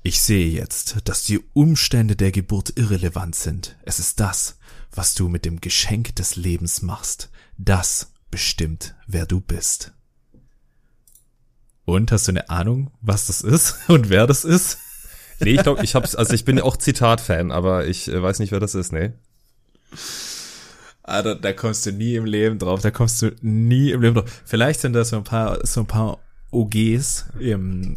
Ich sehe jetzt, dass die Umstände der Geburt irrelevant sind. Es ist das, was du mit dem Geschenk des Lebens machst. Das bestimmt, wer du bist. Und, hast du eine Ahnung, was das ist und wer das ist? Nee, ich glaube, ich bin auch Zitat-Fan, aber ich weiß nicht, wer das ist, nee. Alter, da kommst du nie im Leben drauf, Vielleicht sind da so ein paar OGs hier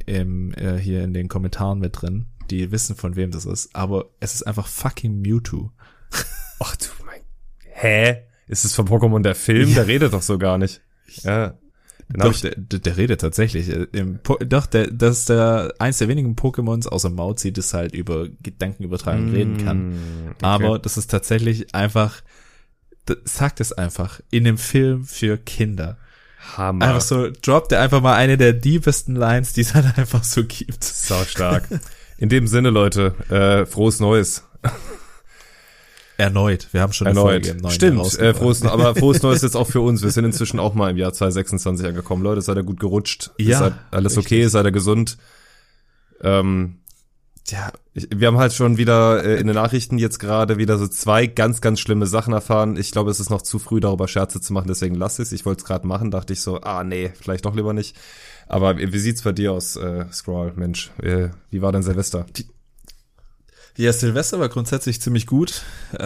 in den Kommentaren mit drin, die wissen, von wem das ist, aber es ist einfach fucking Mewtwo. Ach du hä? Ist es von Pokémon der Film? Ja. Der redet doch so gar nicht. Ja. Doch, der redet tatsächlich. Das ist eins der wenigen Pokémons, außer Mauzi, das halt über Gedankenübertragung reden kann. Okay. Aber das ist tatsächlich einfach, sagt es einfach, in einem Film für Kinder. Hammer. Einfach so, droppt er einfach mal eine der diebsten Lines, die es halt einfach so gibt. Sau stark. In dem Sinne, Leute, frohes Neues. Erneut. Wir haben schon eine Folge im neuen Jahr rausgebracht. Aber frohes Neues jetzt auch für uns. Wir sind inzwischen auch mal im Jahr 2026 angekommen. Leute, seid ihr gut gerutscht? Ja. Seid alles okay? Seid ihr gesund? Wir haben halt schon wieder in den Nachrichten jetzt gerade wieder so 2 ganz, ganz schlimme Sachen erfahren. Ich glaube, es ist noch zu früh, darüber Scherze zu machen, deswegen lass es. Ich wollte es gerade machen, dachte ich so, nee, vielleicht doch lieber nicht. Aber wie sieht's bei dir aus, Scroll, Mensch? Wie war dein Silvester? Ja, Silvester war grundsätzlich ziemlich gut.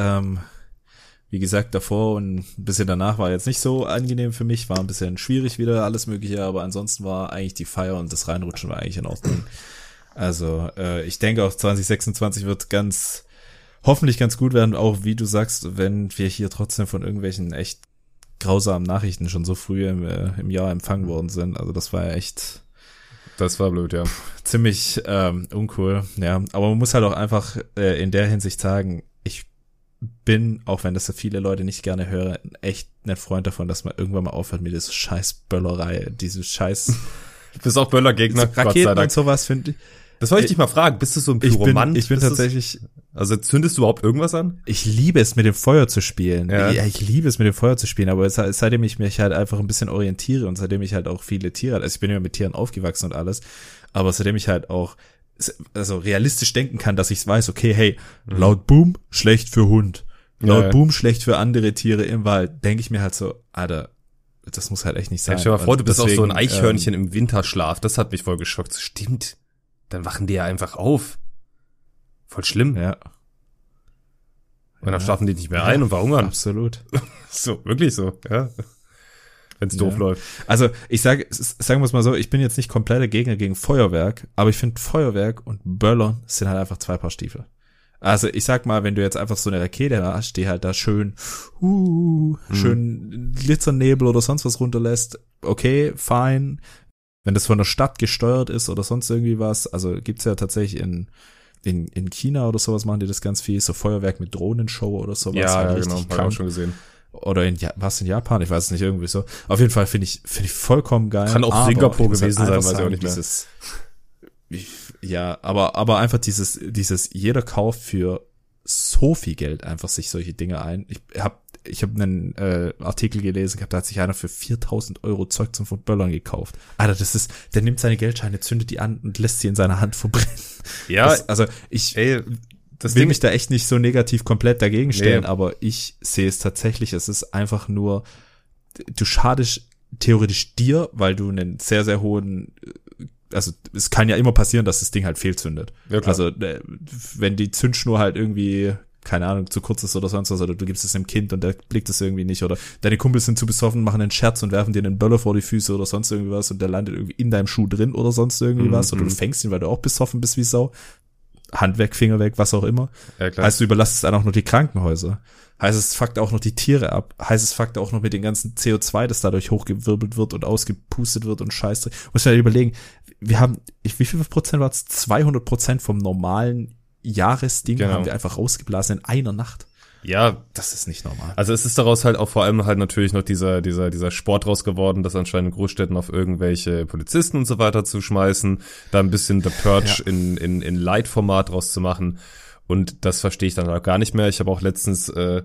Wie gesagt, davor und ein bisschen danach war jetzt nicht so angenehm für mich, war ein bisschen schwierig wieder, alles mögliche, aber ansonsten war eigentlich die Feier und das Reinrutschen war eigentlich in Ordnung. Also ich denke auch 2026 wird hoffentlich ganz gut werden, auch wie du sagst, wenn wir hier trotzdem von irgendwelchen echt grausamen Nachrichten schon so früh im Jahr empfangen worden sind. Also das war ja echt... Das war blöd, ja. Ziemlich uncool, ja. Aber man muss halt auch einfach in der Hinsicht sagen, ich bin, auch wenn das viele Leute nicht gerne hören, echt ein Freund davon, dass man irgendwann mal aufhört mit dieser scheiß Böllerei, diese scheiß... Du bist auch Böllergegner, Gott sei Dank. Und sowas finde ich. Das wollte ich dich mal fragen. Bist du so ein Pyromant? Ich bin tatsächlich... Also zündest du überhaupt irgendwas an? Ich liebe es, mit dem Feuer zu spielen. Ja. Ich liebe es, mit dem Feuer zu spielen, aber seitdem ich mich halt einfach ein bisschen orientiere und seitdem ich halt auch viele Tiere, also ich bin ja mit Tieren aufgewachsen und alles, aber seitdem ich halt auch realistisch denken kann, dass ich weiß, okay, hey, laut Boom, schlecht für Hund. Laut Boom, schlecht für andere Tiere im Wald, denke ich mir halt so, Alter, das muss halt echt nicht sein. Stell dir mal vor, du bist auch so ein Eichhörnchen im Winterschlaf, das hat mich voll geschockt. Stimmt, dann wachen die ja einfach auf. Voll schlimm. Ja. Und dann schlafen die nicht mehr ein und verhungern. Absolut. So, wirklich so, ja. Wenn's doof läuft. Also, sagen wir es mal so, ich bin jetzt nicht kompletter Gegner gegen Feuerwerk, aber ich finde Feuerwerk und Böllern sind halt einfach 2 Paar Stiefel. Also, ich sag mal, wenn du jetzt einfach so eine Rakete hast, die halt da schön Glitzernebel oder sonst was runterlässt, okay, fine. Wenn das von der Stadt gesteuert ist oder sonst irgendwie was, also gibt's ja tatsächlich in China oder sowas machen die das ganz viel, so Feuerwerk mit Drohnenshow oder sowas. Ja, halt genau, habe ich auch schon gesehen. Oder in Japan, ich weiß es nicht, irgendwie so. Auf jeden Fall finde ich vollkommen geil. Kann auch Singapur gewesen sein, weiß ich auch nicht mehr. Aber einfach dieses jeder kauft für so viel Geld einfach sich solche Dinge ein. Ich hab einen Artikel gelesen, da hat sich einer für 4.000 € Zeug zum Verböllern gekauft. Alter, der nimmt seine Geldscheine, zündet die an und lässt sie in seiner Hand verbrennen. Ja, ich will mich da echt nicht so negativ komplett dagegen stellen, aber ich sehe es tatsächlich, es ist einfach nur, du schadest theoretisch dir, weil du einen sehr, sehr hohen, also es kann ja immer passieren, dass das Ding halt fehlzündet. Ja, klar. Also wenn die Zündschnur halt irgendwie, keine Ahnung, zu kurz ist oder sonst was, oder du gibst es einem Kind und der blickt es irgendwie nicht, oder deine Kumpels sind zu besoffen, machen einen Scherz und werfen dir einen Böller vor die Füße oder sonst irgendwie was und der landet irgendwie in deinem Schuh drin oder sonst irgendwie was, oder du fängst ihn, weil du auch besoffen bist wie Sau. Hand weg, Finger weg, was auch immer. Ja, klar. Heißt, du überlastest dann auch noch die Krankenhäuser. Heißt, es fuckt auch noch die Tiere ab. Heißt, es fuckt auch noch mit dem ganzen CO2, das dadurch hochgewirbelt wird und ausgepustet wird und Scheiße. Muss man halt überlegen, wir haben, wie viel Prozent war es? 200% vom normalen Jahresding haben wir einfach rausgeblasen in einer Nacht. Ja, das ist nicht normal. Also es ist daraus halt auch vor allem halt natürlich noch dieser Sport raus geworden, das anscheinend in Großstädten auf irgendwelche Polizisten und so weiter zu schmeißen, da ein bisschen The Purge in Light-Format draus zu machen. Und das verstehe ich dann auch gar nicht mehr. Ich habe auch letztens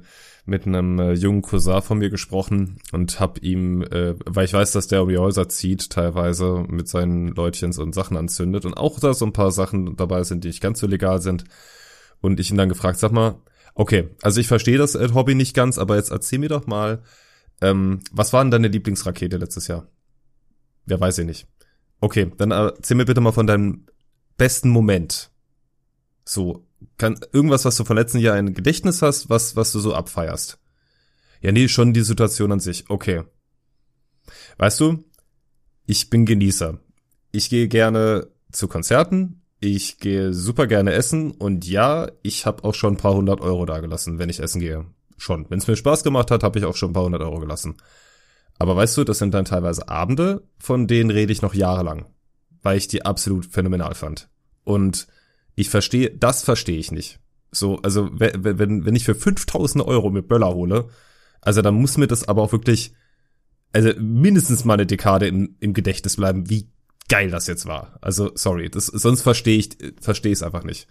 mit einem jungen Cousin von mir gesprochen und hab ihm, weil ich weiß, dass der um die Häuser zieht, teilweise mit seinen Leutchens und Sachen anzündet und auch da so ein paar Sachen dabei sind, die nicht ganz so legal sind. Und ich ihn dann gefragt, sag mal, okay, also ich verstehe das Hobby nicht ganz, aber jetzt erzähl mir doch mal, was war denn deine Lieblingsrakete letztes Jahr? Ja, weiß ich nicht. Okay, dann erzähl mir bitte mal von deinem besten Moment. So, irgendwas, was du vom letzten Jahr in Gedächtnis hast, was du so abfeierst. Ja, nee, schon die Situation an sich. Okay. Weißt du, ich bin Genießer. Ich gehe gerne zu Konzerten, ich gehe super gerne essen und ja, ich habe auch schon ein paar 100 € dagelassen, wenn ich essen gehe. Schon. Wenn es mir Spaß gemacht hat, habe ich auch schon ein paar 100 € gelassen. Aber weißt du, das sind dann teilweise Abende, von denen rede ich noch jahrelang, weil ich die absolut phänomenal fand. Und das verstehe ich nicht. So, also wenn ich für 5.000 € mir Böller hole, also dann muss mir das aber auch wirklich, also mindestens mal eine Dekade im Gedächtnis bleiben, wie geil das jetzt war. Also sorry, sonst verstehe ich es einfach nicht.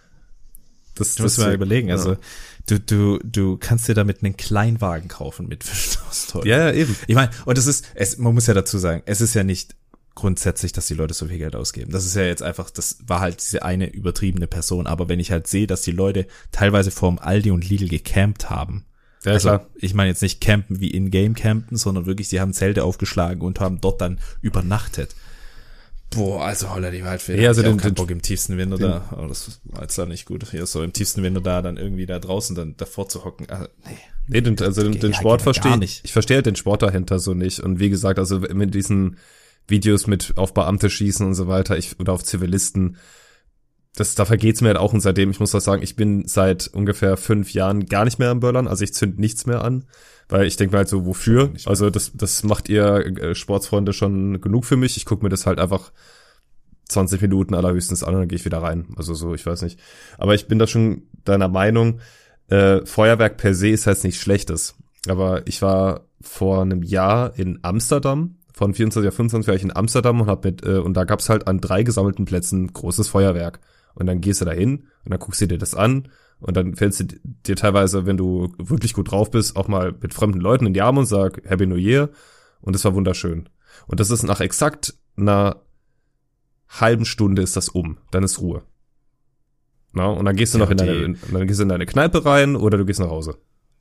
Du musst mal überlegen, ja. Also du kannst dir damit einen Kleinwagen kaufen mit 5.000 €. Ja, eben. Ich meine, und man muss ja dazu sagen, es ist ja nicht grundsätzlich, dass die Leute so viel Geld ausgeben. Das ist ja jetzt einfach, das war halt diese eine übertriebene Person. Aber wenn ich halt sehe, dass die Leute teilweise vorm Aldi und Lidl gecampt haben. Ja, also, klar. Ich meine jetzt nicht campen wie in-game campen, sondern wirklich, sie haben Zelte aufgeschlagen und haben dort dann übernachtet. Boah, also holla die Waldfee. Ja, also ich keinen Bock im tiefsten Winter da. Oh, das war jetzt da nicht gut. Hier so im tiefsten Winter da dann irgendwie da draußen dann davor zu hocken. Also, nee, den Sport verstehe ich. Ich verstehe halt den Sport dahinter so nicht. Und wie gesagt, also mit diesen Videos mit auf Beamte schießen und so weiter, oder auf Zivilisten, da vergeht's mir halt auch. Und seitdem, ich muss das sagen, ich bin seit ungefähr 5 Jahren gar nicht mehr am Böllern. Also ich zünd nichts mehr an. Weil ich denke mir halt so, wofür? Also das macht ihr Sportsfreunde schon genug für mich. Ich gucke mir das halt einfach 20 Minuten allerhöchstens an und dann gehe ich wieder rein. Also so, ich weiß nicht. Aber ich bin da schon deiner Meinung, Feuerwerk per se ist halt nichts Schlechtes. Aber ich war vor einem Jahr in Amsterdam. Von 24 auf 25 war ich in Amsterdam und da gab's halt an 3 gesammelten Plätzen großes Feuerwerk. Und dann gehst du da hin und dann guckst du dir das an. Und dann fällst du dir teilweise, wenn du wirklich gut drauf bist, auch mal mit fremden Leuten in die Arme und sag Happy New Year. Und das war wunderschön. Und das ist nach exakt einer halben Stunde ist das Dann ist Ruhe. Na, und dann gehst du noch in deine Kneipe rein oder du gehst nach Hause.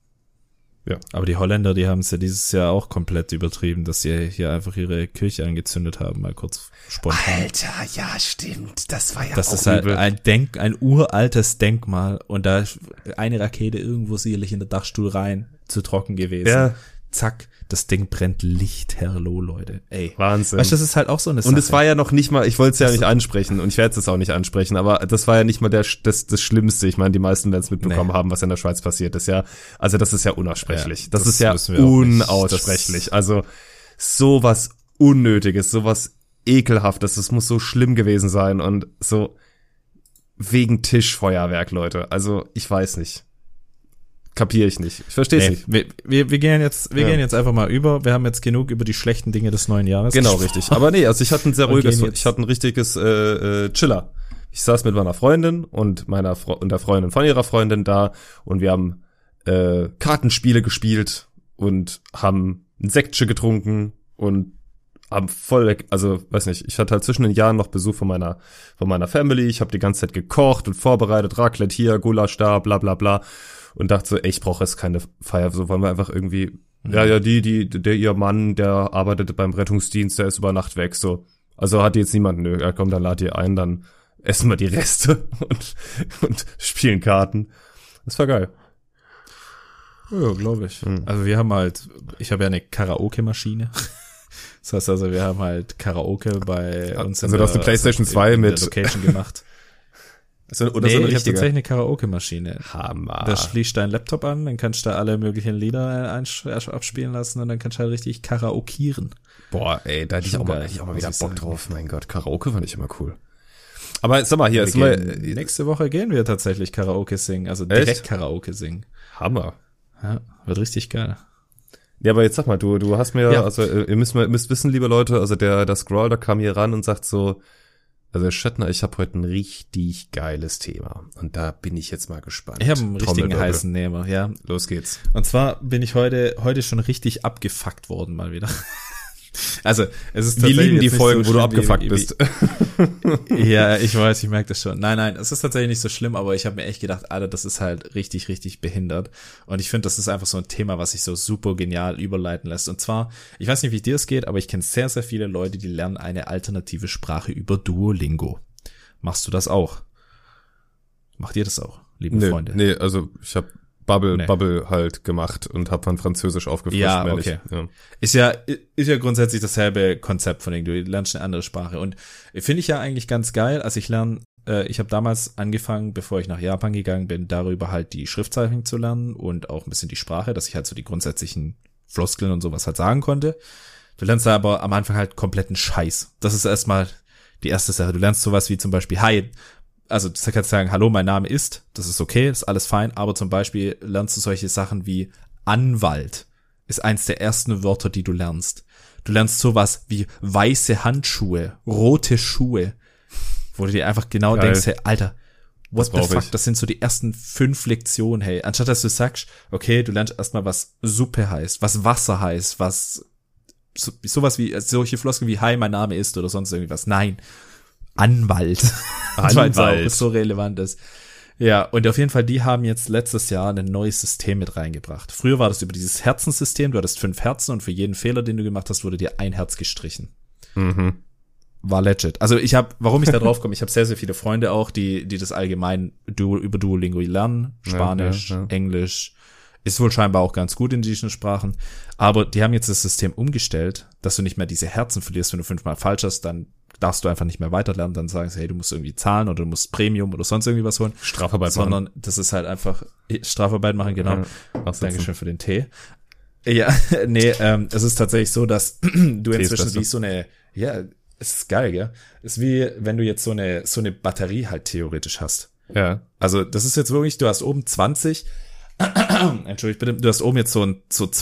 Ja. Aber die Holländer, die haben es ja dieses Jahr auch komplett übertrieben, dass sie hier einfach ihre Kirche angezündet haben, mal kurz spontan. Alter, ja, stimmt. Das war ja das auch ist halt ein uraltes Denkmal und da eine Rakete irgendwo sicherlich in der Dachstuhl rein, zu trocken gewesen. Ja. Zack, das Ding brennt lichterloh, Leute. Ey. Wahnsinn. Weißt du, das ist halt auch so eine Sache. Und es war ja noch nicht mal, ich wollte es ja nicht ansprechen und ich werde es auch nicht ansprechen, aber das war ja nicht mal das Schlimmste. Ich meine, die meisten werden es mitbekommen haben, was in der Schweiz passiert ist. Ja, also das ist ja unaussprechlich. Ja, das ist ja unaussprechlich. Also sowas Unnötiges, sowas Ekelhaftes, das muss so schlimm gewesen sein und so wegen Tischfeuerwerk, Leute. Also ich weiß nicht. Kapiere ich nicht. Ich verstehe es nicht. Wir gehen jetzt einfach mal über. Wir haben jetzt genug über die schlechten Dinge des neuen Jahres. Genau, richtig. Aber nee, also ich hatte ein richtiges Chiller. Ich saß mit meiner Freundin und der Freundin von ihrer Freundin da und wir haben Kartenspiele gespielt und haben ein Sektchen getrunken und haben weiß nicht, ich hatte halt zwischen den Jahren noch Besuch von meiner Family. Ich habe die ganze Zeit gekocht und vorbereitet, Raclette hier, Gulasch da, bla bla bla. Und dachte so, ey, ich brauche jetzt keine Feier, so wollen wir einfach irgendwie, ihr Mann, der arbeitet beim Rettungsdienst, der ist über Nacht weg, so. Also hat die jetzt niemanden, nö, ja komm, dann lad ihr ein, dann essen wir die Reste und spielen Karten. Das war geil. Ja, glaube ich. Also ich habe ja eine Karaoke-Maschine. Das heißt also, wir haben halt Karaoke bei uns in der PlayStation 2 mit Location gemacht. Ich habe tatsächlich eine Karaoke-Maschine. Hammer. Da schließt dein Laptop an, dann kannst du da alle möglichen Lieder abspielen lassen und dann kannst du halt richtig karaokieren. Boah, ey, da hätte ich auch mal wieder Bock drauf. Mein Gott, Karaoke fand ich immer cool. Aber sag mal, hier ist mal nächste Woche gehen wir tatsächlich Karaoke singen, also direkt Karaoke singen. Hammer. Ja, wird richtig geil. Ja, aber jetzt sag mal, du hast mir, also ihr müsst wissen, liebe Leute, also der Scroll, der kam hier ran und sagt so, Also Schöttner, ich habe heute ein richtig geiles Thema und da bin ich jetzt mal gespannt. Ich habe einen richtigen heißen Nehmer, ja. Los geht's. Und zwar bin ich heute schon richtig abgefuckt worden mal wieder. Also, es ist tatsächlich. Wie liegen die Folgen, so wo du abgefuckt bist? Ja, ich weiß, ich merke das schon. Nein, es ist tatsächlich nicht so schlimm, aber ich habe mir echt gedacht, Alter, das ist halt richtig, richtig behindert. Und ich finde, das ist einfach so ein Thema, was sich so super genial überleiten lässt. Und zwar, ich weiß nicht, wie dir es geht, aber ich kenne sehr, sehr viele Leute, die lernen eine alternative Sprache über Duolingo. Machst du das auch? Macht ihr das auch, liebe Freunde? Nee, also ich habe Bubble halt gemacht und habe dann Französisch aufgefrischt. Ja, okay. Ja. Ist ja grundsätzlich dasselbe Konzept von dem, du lernst eine andere Sprache und finde ich ja eigentlich ganz geil. Also ich habe damals angefangen, bevor ich nach Japan gegangen bin, darüber halt die Schriftzeichen zu lernen und auch ein bisschen die Sprache, dass ich halt so die grundsätzlichen Floskeln und sowas halt sagen konnte. Du lernst da aber am Anfang halt kompletten Scheiß. Das ist erstmal die erste Sache. Du lernst sowas wie zum Beispiel Hi. Also du kannst sagen, hallo, mein Name ist, das ist okay, ist alles fein, aber zum Beispiel lernst du solche Sachen wie Anwalt, ist eins der ersten Wörter, die du lernst. Du lernst sowas wie weiße Handschuhe, rote Schuhe, wo du dir einfach genau denkst, hey, Alter, what the fuck, das sind so die ersten 5 Lektionen, hey. Anstatt dass du sagst, okay, du lernst erstmal, was Suppe heißt, was Wasser heißt, was sowas wie, solche Floskeln wie, hi, mein Name ist oder sonst irgendwas. Nein. Anwalt. Weil es so relevant ist. Ja, und auf jeden Fall, die haben jetzt letztes Jahr ein neues System mit reingebracht. Früher war das über dieses Herzensystem, du hattest 5 Herzen und für jeden Fehler, den du gemacht hast, wurde dir ein Herz gestrichen. Mhm. War legit. Also warum ich da drauf komme, ich habe sehr, sehr viele Freunde auch, die das allgemein über Duolingo lernen. Spanisch, Englisch. Ist wohl scheinbar auch ganz gut in diesen Sprachen. Aber die haben jetzt das System umgestellt, dass du nicht mehr diese Herzen verlierst, wenn du 5-mal falsch hast, dann darfst du einfach nicht mehr weiterlernen, dann sagen sie, hey, du musst irgendwie zahlen oder du musst Premium oder sonst irgendwie was holen. Strafarbeit machen. Sondern das ist halt einfach Strafarbeit machen, genau. Dankeschön für den Tee. Ja, nee, es ist tatsächlich so, dass du inzwischen wie so eine, ja, es ist geil, gell? Es ist wie, wenn du jetzt so eine Batterie halt theoretisch hast. Ja. Also das ist jetzt wirklich, du hast oben 20, entschuldigt bitte, du hast oben jetzt so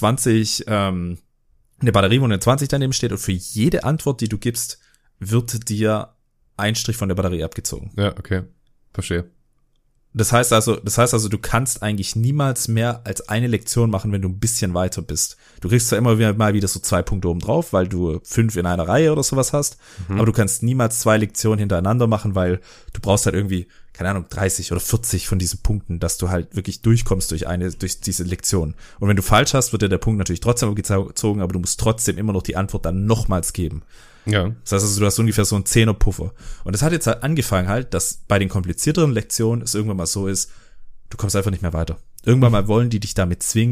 20, eine Batterie, wo eine 20 daneben steht und für jede Antwort, die du gibst, wird dir ein Strich von der Batterie abgezogen. Ja, okay. Verstehe. Das heißt also, du kannst eigentlich niemals mehr als eine Lektion machen, wenn du ein bisschen weiter bist. Du kriegst zwar immer mal wieder so 2 Punkte oben drauf, weil du 5 in einer Reihe oder sowas hast, aber du kannst niemals 2 Lektionen hintereinander machen, weil du brauchst halt irgendwie, keine Ahnung, 30 oder 40 von diesen Punkten, dass du halt wirklich durchkommst durch diese Lektion. Und wenn du falsch hast, wird dir der Punkt natürlich trotzdem gezogen, aber du musst trotzdem immer noch die Antwort dann nochmals geben. Ja. Das heißt also, du hast ungefähr so einen 10er Puffer. Und das hat jetzt halt angefangen halt, dass bei den komplizierteren Lektionen es irgendwann mal so ist, du kommst einfach nicht mehr weiter. Irgendwann mal wollen die dich damit zwingen,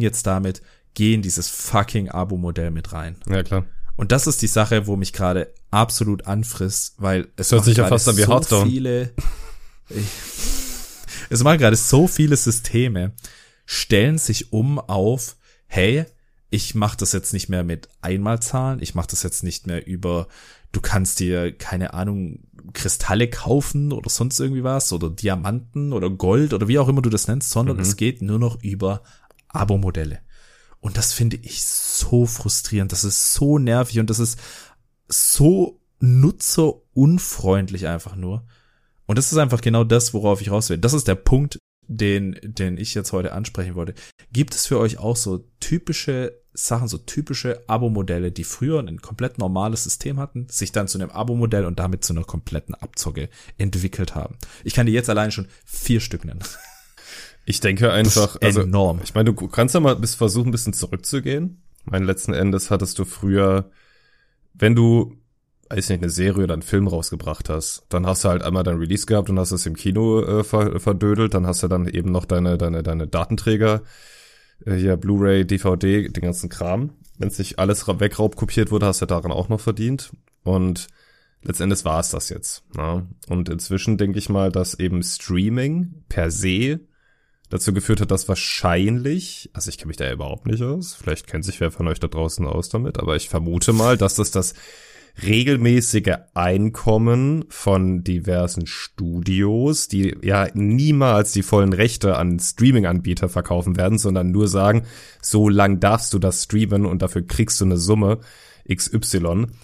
geh in dieses fucking Abo-Modell mit rein. Ja, klar. Und das ist die Sache, wo mich gerade absolut anfrisst, weil es hört sich ja fast an wie Hearthstone. Es machen gerade so viele Systeme, stellen sich auf, hey, ich mache das jetzt nicht mehr mit Einmalzahlen, ich mache das jetzt nicht mehr über, du kannst dir, keine Ahnung, Kristalle kaufen oder sonst irgendwie was oder Diamanten oder Gold oder wie auch immer du das nennst, sondern es geht nur noch über Abo-Modelle. Und das finde ich so frustrierend, das ist so nervig und das ist so nutzerunfreundlich einfach nur. Und das ist einfach genau das, worauf ich raus will. Das ist der Punkt, den ich jetzt heute ansprechen wollte. Gibt es für euch auch so typische Sachen, so typische Abo-Modelle, die früher ein komplett normales System hatten, sich dann zu einem Abo-Modell und damit zu einer kompletten Abzocke entwickelt haben? Ich kann dir jetzt allein schon 4 Stück nennen. Ich denke einfach, also enorm. Ich meine, du kannst ja mal versuchen, ein bisschen zurückzugehen. Ich meine, letzten Endes hattest du früher, wenn du, weiß nicht, eine Serie oder einen Film rausgebracht hast, dann hast du halt einmal dein Release gehabt und hast es im Kino verdödelt, dann hast du dann eben noch deine Datenträger, hier Blu-ray, DVD, den ganzen Kram. Wenn es nicht alles wegraubkopiert wurde, hast du daran auch noch verdient. Und letztendlich war es das jetzt. Na? Und inzwischen denke ich mal, dass eben Streaming per se dazu geführt hat, dass wahrscheinlich, also ich kenne mich da ja überhaupt nicht aus, vielleicht kennt sich wer von euch da draußen aus damit, aber ich vermute mal, dass das regelmäßige Einkommen von diversen Studios, die ja niemals die vollen Rechte an Streaming-Anbieter verkaufen werden, sondern nur sagen, so lang darfst du das streamen und dafür kriegst du eine Summe XY.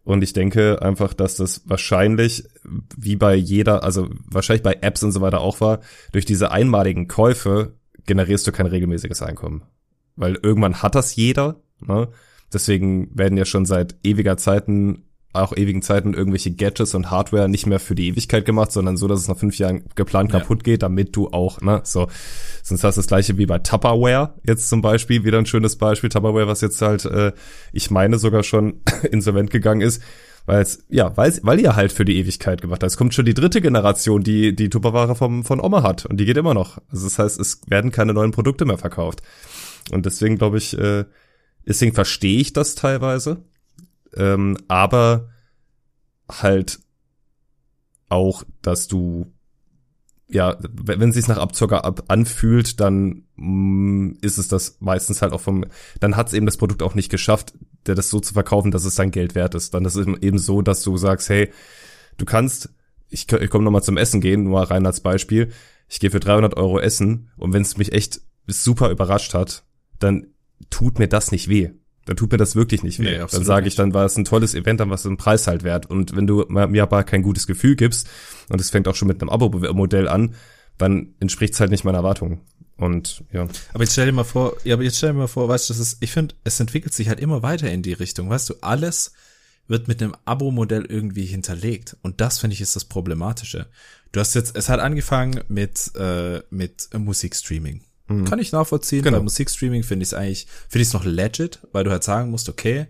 Und ich denke einfach, dass das wahrscheinlich, wie bei also wahrscheinlich bei Apps und so weiter auch war, durch diese einmaligen Käufe generierst du kein regelmäßiges Einkommen. Weil irgendwann hat das jeder, ne? Deswegen werden ja schon seit ewigen Zeiten irgendwelche Gadgets und Hardware nicht mehr für die Ewigkeit gemacht, sondern so, dass es nach 5 Jahren geplant kaputt geht, damit du auch, ne, so. Sonst hast du das gleiche wie bei Tupperware jetzt zum Beispiel, wieder ein schönes Beispiel. Tupperware, was jetzt halt, ich meine sogar schon insolvent gegangen ist, weil ihr halt für die Ewigkeit gemacht habt. Es kommt schon die 3. Generation, die Tupperware von Oma hat und die geht immer noch. Also das heißt, es werden keine neuen Produkte mehr verkauft. Und deswegen glaube ich, deswegen verstehe ich das teilweise. Aber halt auch, dass du, ja, wenn es sich nach Abzocker anfühlt, dann ist es das meistens halt auch dann hat es eben das Produkt auch nicht geschafft, das so zu verkaufen, dass es dann Geld wert ist. Dann ist es eben so, dass du sagst, hey, du kannst, ich komme nochmal zum Essen gehen, nur rein als Beispiel, ich gehe für 300 Euro essen und wenn es mich echt super überrascht hat, dann tut mir das nicht weh. Dann tut mir das wirklich nicht weh. Nee, dann sage ich, dann war es ein tolles Event, dann war es ein Preis halt wert. Und wenn du mir aber kein gutes Gefühl gibst, und es fängt auch schon mit einem Abo-Modell an, dann entspricht es halt nicht meiner Erwartung. Und ja. Aber jetzt stell dir mal vor, weißt du, ich finde, es entwickelt sich halt immer weiter in die Richtung. Weißt du, alles wird mit einem Abo-Modell irgendwie hinterlegt. Und das, finde ich, ist das Problematische. Es hat angefangen mit Musikstreaming. Kann ich nachvollziehen. Genau. Bei Musikstreaming finde ich es noch legit, weil du halt sagen musst, okay,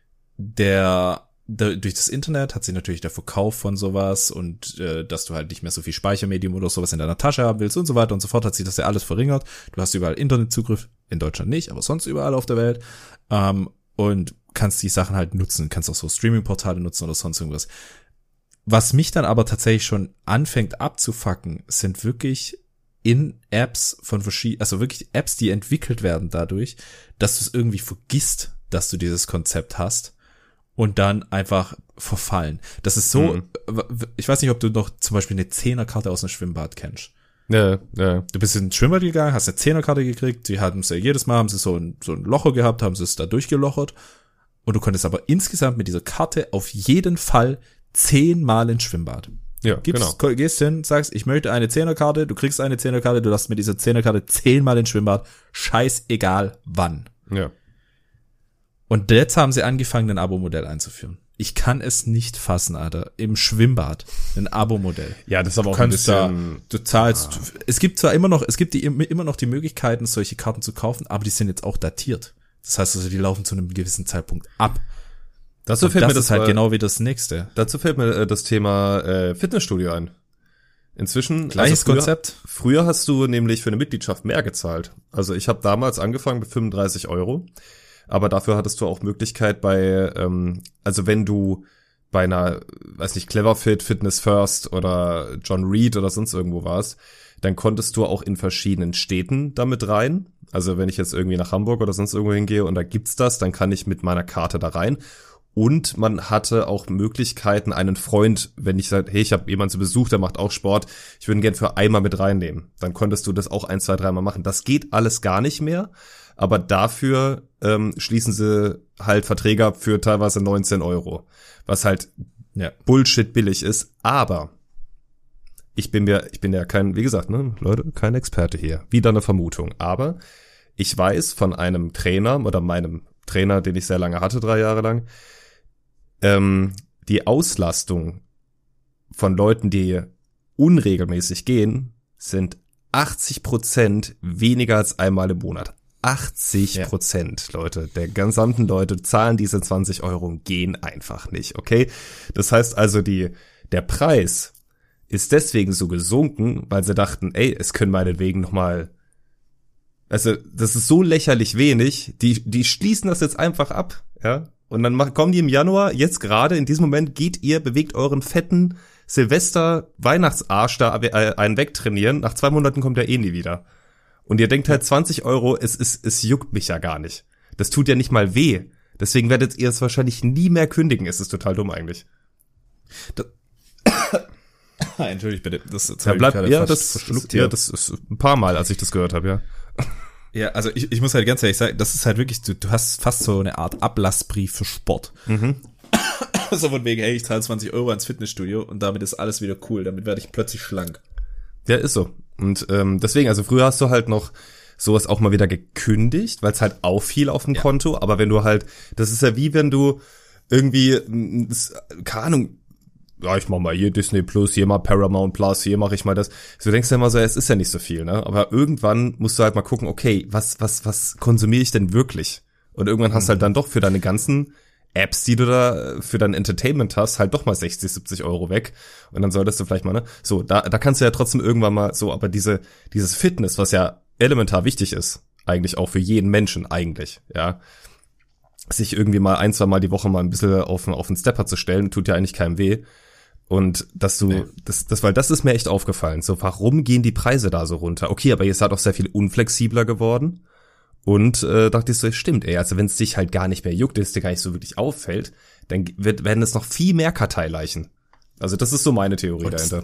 durch das Internet hat sich natürlich der Verkauf von sowas und dass du halt nicht mehr so viel Speichermedium oder sowas in deiner Tasche haben willst und so weiter und so fort, hat sich das ja alles verringert. Du hast überall Internetzugriff, in Deutschland nicht, aber sonst überall auf der Welt, und kannst die Sachen halt nutzen, kannst auch so Streaming-Portale nutzen oder sonst irgendwas. Was mich dann aber tatsächlich schon anfängt abzufucken, sind wirklich in Apps also wirklich Apps, die entwickelt werden dadurch, dass du es irgendwie vergisst, dass du dieses Konzept hast und dann einfach verfallen. Das ist so, ich weiß nicht, ob du noch zum Beispiel eine 10er-Karte aus einem Schwimmbad kennst. Ja. Du bist in ein Schwimmbad gegangen, hast eine 10er-Karte gekriegt, jedes Mal haben sie so ein Locher gehabt, haben sie es da durchgelochert und du konntest aber insgesamt mit dieser Karte auf jeden Fall 10-mal ins Schwimmbad. Ja, genau. Gehst hin, sagst, ich möchte eine 10er-Karte, du kriegst eine 10er-Karte, du darfst mit dieser 10er-Karte 10-mal ins Schwimmbad, scheißegal wann. Ja. Und jetzt haben sie angefangen, ein Abo-Modell einzuführen. Ich kann es nicht fassen, Alter. Im Schwimmbad ein Abo-Modell. Ja, das ist aber auch ein bisschen. Du zahlst. Es gibt immer noch die Möglichkeiten, solche Karten zu kaufen, aber die sind jetzt auch datiert. Das heißt also, die laufen zu einem gewissen Zeitpunkt ab. Dazu fällt mir das halt genau wie das nächste. Dazu fällt mir das Thema Fitnessstudio ein. Inzwischen gleiches Konzept. Früher hast du nämlich für eine Mitgliedschaft mehr gezahlt. Also ich habe damals angefangen mit 35 €, aber dafür hattest du auch Möglichkeit also wenn du bei einer, weiß nicht, Cleverfit, Fitness First oder John Reed oder sonst irgendwo warst, dann konntest du auch in verschiedenen Städten damit rein. Also wenn ich jetzt irgendwie nach Hamburg oder sonst irgendwo hingehe und da gibt's das, dann kann ich mit meiner Karte da rein. Und man hatte auch Möglichkeiten, einen Freund, wenn ich sage, hey, ich habe jemanden zu Besuch, der macht auch Sport, ich würde ihn gern für einmal mit reinnehmen. Dann konntest du das auch 1, 2, 3 Mal machen. Das geht alles gar nicht mehr, aber dafür schließen sie halt Verträge ab für teilweise 19 €, was halt Bullshit billig ist. Aber ich bin ja kein, wie gesagt, ne, Leute, kein Experte hier. Wieder eine Vermutung. Aber ich weiß von einem Trainer oder meinem Trainer, den ich sehr lange hatte, 3 Jahre lang, die Auslastung von Leuten, die unregelmäßig gehen, sind 80% weniger als einmal im Monat. 80%, Leute, der gesamten Leute zahlen diese 20 € und gehen einfach nicht, okay? Das heißt also, der Preis ist deswegen so gesunken, weil sie dachten, ey, es können meinetwegen nochmal, also das ist so lächerlich wenig, die schließen das jetzt einfach ab, ja? Und dann kommen die im Januar, jetzt gerade in diesem Moment bewegt euren fetten Silvester-Weihnachtsarsch da einen wegtrainieren. Nach 2 Monaten kommt er eh nie wieder. Und ihr denkt halt 20 €, es juckt mich ja gar nicht. Das tut ja nicht mal weh. Deswegen werdet ihr es wahrscheinlich nie mehr kündigen. Es ist total dumm eigentlich. Entschuldigt bitte. Das ist ein paar Mal, als ich das gehört habe, ja. Ja, also ich muss halt ganz ehrlich sagen, das ist halt wirklich, du hast fast so eine Art Ablassbrief für Sport. So von wegen, hey, ich zahle 20 Euro ans Fitnessstudio und damit ist alles wieder cool. Damit werde ich plötzlich schlank. Ja, ist so. Und deswegen, also früher hast du halt noch sowas auch mal wieder gekündigt, weil es halt auffiel auf dem Konto. Aber wenn du halt, das ist ja wie wenn du irgendwie, keine Ahnung, ja, ich mach mal hier Disney Plus, hier mal Paramount Plus, hier mache ich mal das. Du denkst ja immer so, es ist ja nicht so viel, ne? Aber irgendwann musst du halt mal gucken, okay, was konsumiere ich denn wirklich? Und irgendwann hast du halt dann doch für deine ganzen Apps, die du da für dein Entertainment hast, halt doch mal 60, 70 Euro weg. Und dann solltest du vielleicht mal, ne? So, da kannst du ja trotzdem irgendwann mal so, aber dieses Fitness, was ja elementar wichtig ist, eigentlich auch für jeden Menschen, eigentlich, ja. Sich irgendwie mal 1-2 Mal die Woche mal ein bisschen auf den Stepper zu stellen, tut ja eigentlich keinem weh. Und dass du, weil das ist mir echt aufgefallen. So, warum gehen die Preise da so runter? Okay, aber ihr seid auch sehr viel unflexibler geworden. Und dachte ich so, stimmt, also wenn es dich halt gar nicht mehr juckt, es dir gar nicht so wirklich auffällt, dann werden es noch viel mehr Karteileichen. Also das ist so meine Theorie dahinter.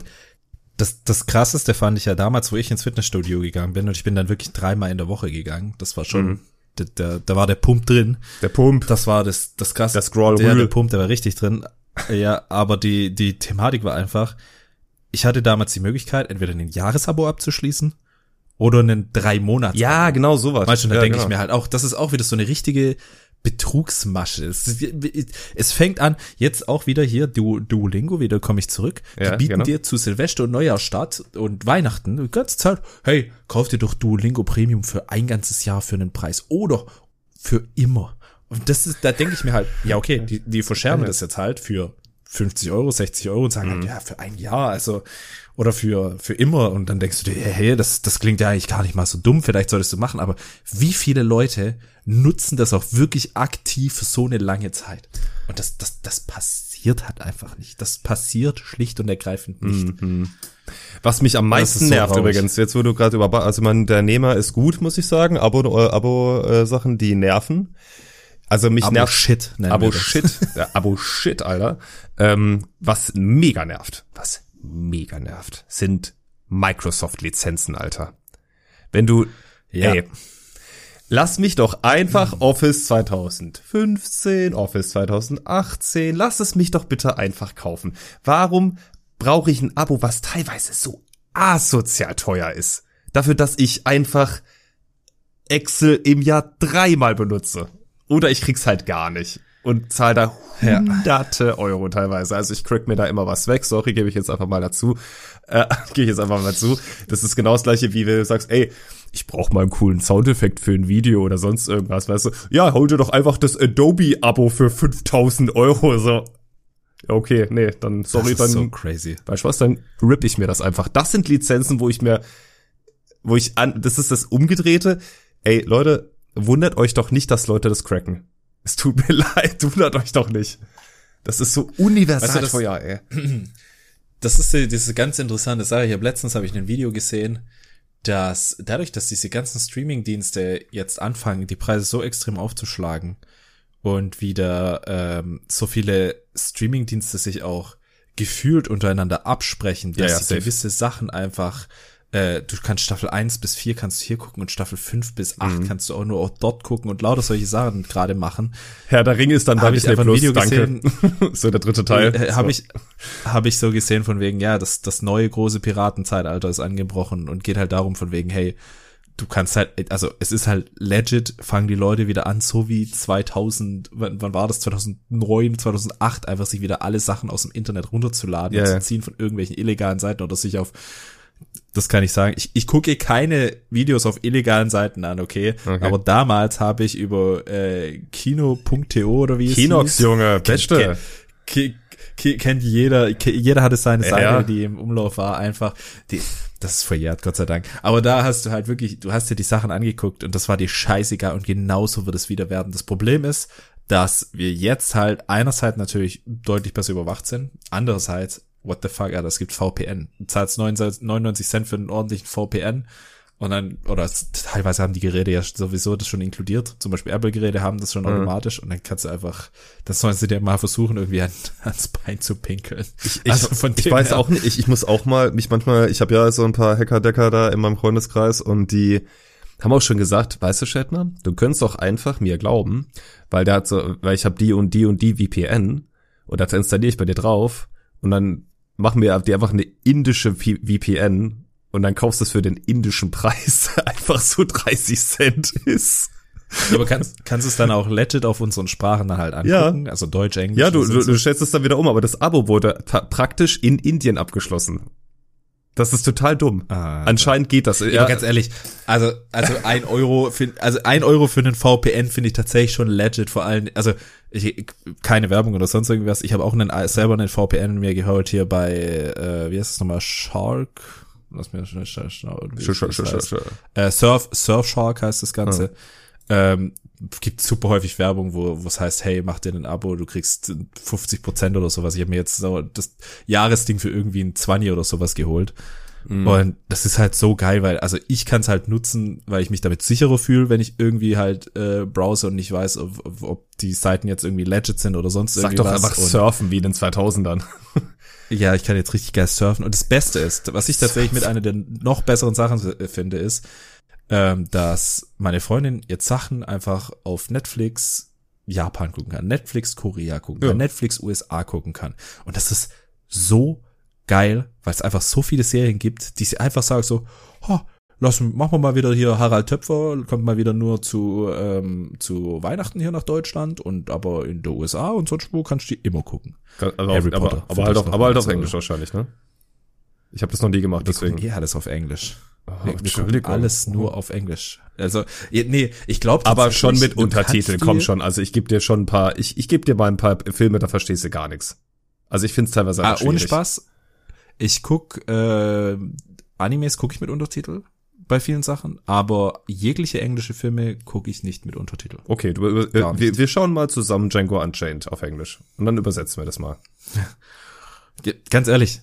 Das Krasseste fand ich ja damals, wo ich ins Fitnessstudio gegangen bin, und ich bin dann wirklich 3-mal in der Woche gegangen. Das war schon, da war der Pump drin. Der Pump. Das war das Krasse. Der Scroll der Pump, der war richtig drin. Ja, aber die Thematik war einfach, ich hatte damals die Möglichkeit, entweder ein Jahresabo abzuschließen oder einen 3-Monats. Ja, genau sowas. Weißt du, da denke ich mir halt auch, das ist auch wieder so eine richtige Betrugsmasche. Es fängt an, jetzt auch wieder hier, Duolingo, wieder komme ich zurück. Die bieten dir zu Silvester und Neujahr statt und Weihnachten die ganze Zeit, hey, kauf dir doch Duolingo Premium für ein ganzes Jahr für einen Preis oder für immer. Und da denke ich mir halt, ja okay, die verscherben das jetzt halt für 50 Euro, 60 Euro und sagen halt, ja, für ein Jahr, also, oder für immer. Und dann denkst du dir, hey, das klingt ja eigentlich gar nicht mal so dumm, vielleicht solltest du machen, aber wie viele Leute nutzen das auch wirklich aktiv für so eine lange Zeit? Und das passiert halt einfach nicht. Das passiert schlicht und ergreifend nicht. Was mich am meisten nervt übrigens, jetzt wo du gerade der Nehmer ist gut, muss ich sagen, Abo-Sachen, die nerven. Also mich nervt Shit, ja, Abo-Shit, Alter. Was mega nervt, sind Microsoft-Lizenzen, Alter. Wenn du, lass mich doch einfach Office 2015, Office 2018, lass es mich doch bitte einfach kaufen. Warum brauche ich ein Abo, was teilweise so asozial teuer ist? Dafür, dass ich einfach Excel im Jahr 3-mal benutze. Oder ich krieg's halt gar nicht und zahle da hunderte Euro teilweise. Also ich crack mir da immer was weg. Sorry, gebe ich jetzt einfach mal dazu. Das ist genau das gleiche, wie wenn du sagst, ey, ich brauche mal einen coolen Soundeffekt für ein Video oder sonst irgendwas, weißt du. Ja, hol dir doch einfach das Adobe-Abo für 5.000 Euro. So, okay, nee, dann sorry, das ist dann so crazy. Weißt du was, dann ripp ich mir das einfach. Das sind Lizenzen, das ist das Umgedrehte. Ey, Leute, wundert euch doch nicht, dass Leute das cracken. Es tut mir leid, wundert euch doch nicht. Das ist so universal teuer, ey. Das ist diese ganz interessante Sache. Letztens habe ich ein Video gesehen, dass dadurch, dass diese ganzen Streaming-Dienste jetzt anfangen, die Preise so extrem aufzuschlagen und wieder so viele Streaming-Dienste sich auch gefühlt untereinander absprechen, dass sie gewisse Sachen einfach du kannst Staffel 1 bis 4 kannst du hier gucken und Staffel 5 bis 8 kannst du auch nur dort gucken und lauter solche Sachen gerade machen. Herr der Ring ist dann bei Disney Plus, danke. So der dritte Teil. Habe ich so gesehen von wegen, ja, das neue große Piratenzeitalter ist angebrochen und geht halt darum von wegen, hey, du kannst halt, also es ist halt legit, fangen die Leute wieder an, so wie 2000, wann war das, 2009, 2008, einfach sich wieder alle Sachen aus dem Internet runterzuladen und zu ziehen von irgendwelchen illegalen Seiten oder sich auf, das kann ich sagen. Ich gucke keine Videos auf illegalen Seiten an, okay? Aber damals habe ich über Kino.to oder wie es Kinox, Junge, beste. Kennt jeder hatte seine Seite, die im Umlauf war, einfach. Das ist verjährt, Gott sei Dank. Aber da hast du halt wirklich, du hast dir die Sachen angeguckt und das war dir scheißegal und genauso wird es wieder werden. Das Problem ist, dass wir jetzt halt einerseits natürlich deutlich besser überwacht sind, andererseits what the fuck, Alter, es gibt VPN. Du zahlst 99 Cent für einen ordentlichen VPN und dann, oder teilweise haben die Geräte ja sowieso das schon inkludiert. Zum Beispiel Apple-Geräte haben das schon automatisch und dann kannst du einfach, das sollen sie dir mal versuchen, irgendwie ans Bein zu pinkeln. Ich weiß auch nicht, ich muss auch mal, ich habe ja so ein paar Hacker-Decker da in meinem Freundeskreis und die haben auch schon gesagt, weißt du, Shatner, du könntest doch einfach mir glauben, weil ich habe die und die VPN und das installiere ich bei dir drauf und dann machen wir dir einfach eine indische VPN und dann kaufst du es für den indischen Preis einfach so 30 Cent ist. Ja, aber kannst du es dann auch legit auf unseren Sprachen dann halt angucken? Ja. Also Deutsch, Englisch? Ja, du stellst es dann wieder um, aber das Abo wurde praktisch in Indien abgeschlossen. Das ist total dumm. Anscheinend geht das. Ja, aber ganz ehrlich, also 1 Euro für einen VPN finde ich tatsächlich schon legit, vor allem, also keine Werbung oder sonst irgendwas. Ich habe auch selber einen VPN mir geholt hier bei, wie heißt es nochmal, Shark? Lass mir schnell Surfshark heißt das Ganze. Gibt super häufig Werbung, wo es heißt, hey, mach dir ein Abo, du kriegst 50% oder sowas. Ich habe mir jetzt so das Jahresding für irgendwie ein 20 oder sowas geholt. Und das ist halt so geil, weil, also ich kann es halt nutzen, weil ich mich damit sicherer fühle, wenn ich irgendwie halt browse und nicht weiß, ob die Seiten jetzt irgendwie legit sind oder sonst Sag irgendwie doch was. einfach surfen wie in den 2000ern. Ja, ich kann jetzt richtig geil surfen. Und das Beste ist, was ich tatsächlich mit einer der noch besseren Sachen finde, ist, dass meine Freundin jetzt Sachen einfach auf Netflix Japan gucken kann, Netflix Korea gucken kann, Netflix USA gucken kann. Und das ist so geil, weil es einfach so viele Serien gibt, die sie einfach sagen so, machen wir mal wieder hier Harald Töpfer, kommt mal wieder nur zu Weihnachten hier nach Deutschland und aber in der USA und sonst wo kannst du die immer gucken. Aber halt auf Englisch wahrscheinlich, ne? Ich habe das noch nie gemacht, deswegen. Wir alles auf Englisch. Wir gucken alles nur auf Englisch. Also, nee, ich glaube, aber schon mit Untertiteln, komm schon. Also ich gebe dir schon ein paar, ich gebe dir mal ein paar Filme, da verstehst du gar nichts. Also ich finde es teilweise schwierig. Ohne Spaß. Ich Animes gucke ich mit Untertitel bei vielen Sachen, aber jegliche englische Filme gucke ich nicht mit Untertitel. Okay, wir schauen mal zusammen Django Unchained auf Englisch und dann übersetzen wir das mal. Ganz ehrlich.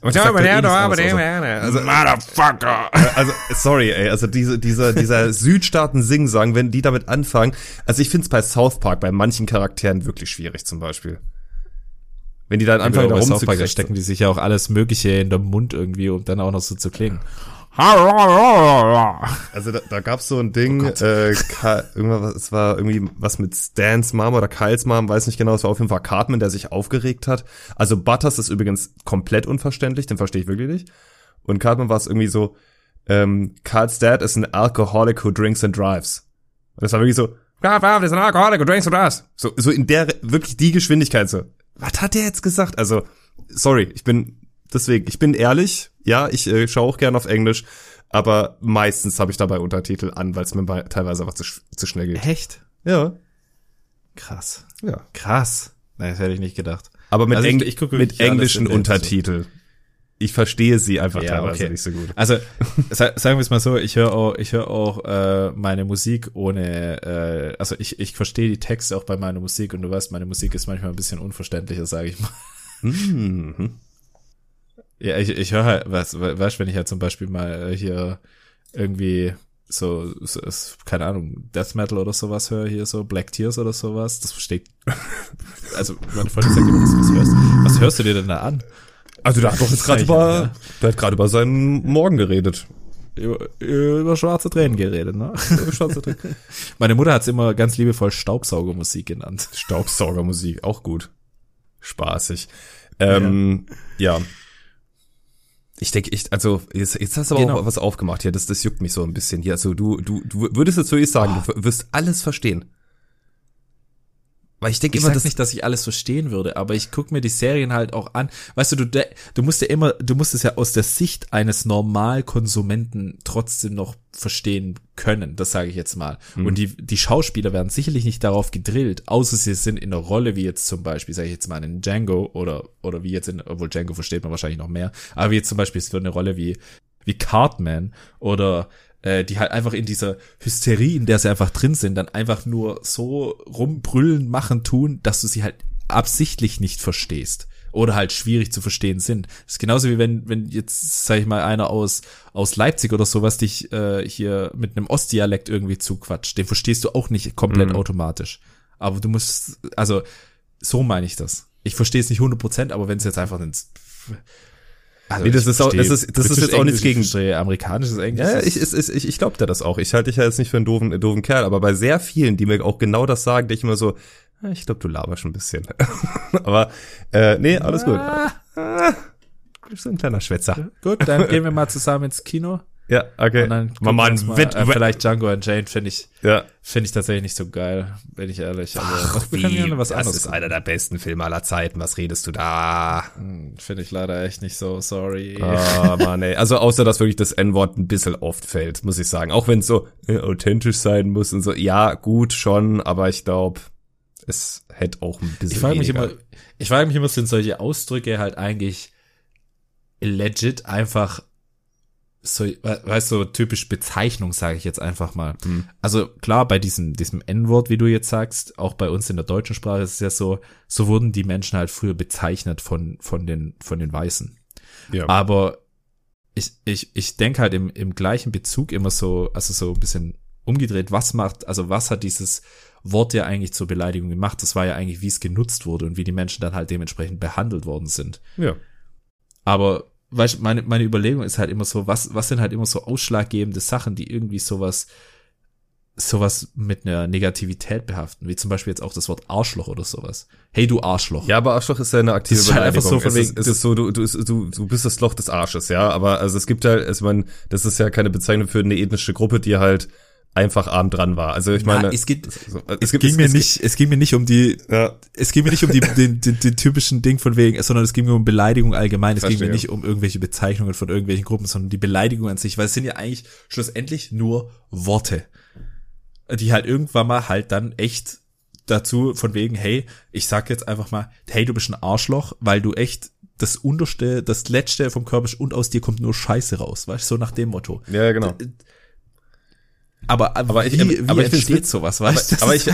Motherfucker. Also, sorry, ey, also dieser Südstaaten-Singsang, wenn die damit anfangen, also ich find's bei South Park bei manchen Charakteren wirklich schwierig zum Beispiel. Wenn die dann anfangen, da rumzukriegen. Da stecken die sich ja auch alles Mögliche in den Mund irgendwie, um dann auch noch so zu klingen. Also da gab's so ein Ding, irgendwas, es war irgendwie was mit Stans Mom oder Kyles Mom, weiß nicht genau, es war auf jeden Fall Cartman, der sich aufgeregt hat. Also Butters ist übrigens komplett unverständlich, den verstehe ich wirklich nicht. Und Cartman war es irgendwie so, Kyle's dad is an alcoholic who drinks and drives. Und das war wirklich so, there's an alcoholic who drinks and drives. So in der, wirklich die Geschwindigkeit so. Was hat der jetzt gesagt? Also, sorry, ich bin ehrlich, ja, ich schaue auch gerne auf Englisch, aber meistens habe ich dabei Untertitel an, weil es mir teilweise einfach zu schnell geht. Echt? Ja. Krass. Ja. Krass. Nein, das hätte ich nicht gedacht. Aber mit, Also mit englischen Untertitel. Ich verstehe sie einfach teilweise nicht so gut. Also, sagen wir es mal so, ich höre auch meine Musik ohne, also ich verstehe die Texte auch bei meiner Musik und du weißt, meine Musik ist manchmal ein bisschen unverständlicher, sage ich mal. Mhm. Ja, ich höre halt, weißt du, wenn ich halt zum Beispiel mal hier irgendwie so keine Ahnung, Death Metal oder sowas höre, hier so Black Tears oder sowas, das versteht, also meine Freundin sagt immer, was hörst du dir denn da an? Also der hat doch jetzt der hat gerade über seinen Morgen geredet. Über schwarze Tränen geredet, ne? Über schwarze Tränen. Meine Mutter hat's immer ganz liebevoll Staubsaugermusik genannt. Staubsaugermusik, auch gut. Spaßig. Ja. Ich denke, also jetzt hast du aber auch was aufgemacht hier, das juckt mich so ein bisschen hier. Also du würdest jetzt wirklich sagen, du wirst alles verstehen. Weil ich denke immer, sag nicht, dass ich alles verstehen würde, aber ich gucke mir die Serien halt auch an. Weißt du, du musst es ja aus der Sicht eines Normalkonsumenten trotzdem noch verstehen können, das sage ich jetzt mal. Und die Schauspieler werden sicherlich nicht darauf gedrillt, außer sie sind in einer Rolle wie jetzt zum Beispiel, sage ich jetzt mal in Django oder wie jetzt obwohl Django versteht man wahrscheinlich noch mehr, aber wie jetzt zum Beispiel für eine Rolle wie Cartman oder die halt einfach in dieser Hysterie, in der sie einfach drin sind, dann einfach nur so rumbrüllen, machen, tun, dass du sie halt absichtlich nicht verstehst oder halt schwierig zu verstehen sind. Das ist genauso wie wenn jetzt, sag ich mal, einer aus Leipzig oder sowas dich hier mit einem Ostdialekt irgendwie zuquatscht. Den verstehst du auch nicht komplett automatisch. Aber du musst, also so meine ich das. Ich verstehe es nicht 100%, aber wenn es jetzt einfach ins Also nee, das ist jetzt auch nichts gegen amerikanisches Englisch. Ja, ich glaube dir das auch. Ich halte dich ja jetzt nicht für einen doofen Kerl, aber bei sehr vielen, die mir auch genau das sagen, denke ich immer so, Ich glaube, du laberst ein bisschen. Aber, nee, alles gut. Du bist ein kleiner Schwätzer. Gut, dann gehen wir mal zusammen ins Kino. Ja, okay. Und dann vielleicht Django Unchained finde ich tatsächlich nicht so geil, bin ich ehrlich. Ach, wir können was anderes. Das ist einer der besten Filme aller Zeiten. Was redest du da? Finde ich leider echt nicht so, sorry. Oh, Mann, ey. Also außer, dass wirklich das N-Wort ein bisschen oft fällt, muss ich sagen. Auch wenn es so authentisch sein muss und so. Ja, gut, schon, aber ich glaube, es hätte auch ein bisschen Ich frage mich immer, sind solche Ausdrücke halt eigentlich legit einfach so, weißt du, typisch Bezeichnung, sage ich jetzt einfach mal. Also klar, bei diesem N-Wort, wie du jetzt sagst, auch bei uns in der deutschen Sprache ist es ja so wurden die Menschen halt früher bezeichnet von den Weißen. Ja. Aber ich denke halt im gleichen Bezug immer so, also so ein bisschen umgedreht, was hat dieses Wort ja eigentlich zur Beleidigung gemacht? Das war ja eigentlich, wie es genutzt wurde und wie die Menschen dann halt dementsprechend behandelt worden sind. Ja. Aber weißt du, meine Überlegung ist halt immer so, was sind halt immer so ausschlaggebende Sachen, die irgendwie sowas mit einer Negativität behaften, wie zum Beispiel jetzt auch das Wort Arschloch oder sowas. Hey, du Arschloch. Ja, aber Arschloch ist ja eine aktive Beleidigung. Halt einfach so es ist so, du bist das Loch des Arsches, ja, aber also es gibt halt, also man, das ist ja keine Bezeichnung für eine ethnische Gruppe, die halt einfach arm dran war. Also ich meine, es ging mir nicht um den typischen Ding von wegen, sondern es ging mir um Beleidigung allgemein. Es ging mir nicht um irgendwelche Bezeichnungen von irgendwelchen Gruppen, sondern die Beleidigung an sich, weil es sind ja eigentlich schlussendlich nur Worte, die halt irgendwann mal halt dann echt dazu von wegen, hey, ich sag jetzt einfach mal, hey, du bist ein Arschloch, weil du echt das Unterste, das Letzte vom Körper ist und aus dir kommt nur Scheiße raus, weißt du, so nach dem Motto. Ja, genau. Aber wie entsteht sowas, weißt du? Aber ich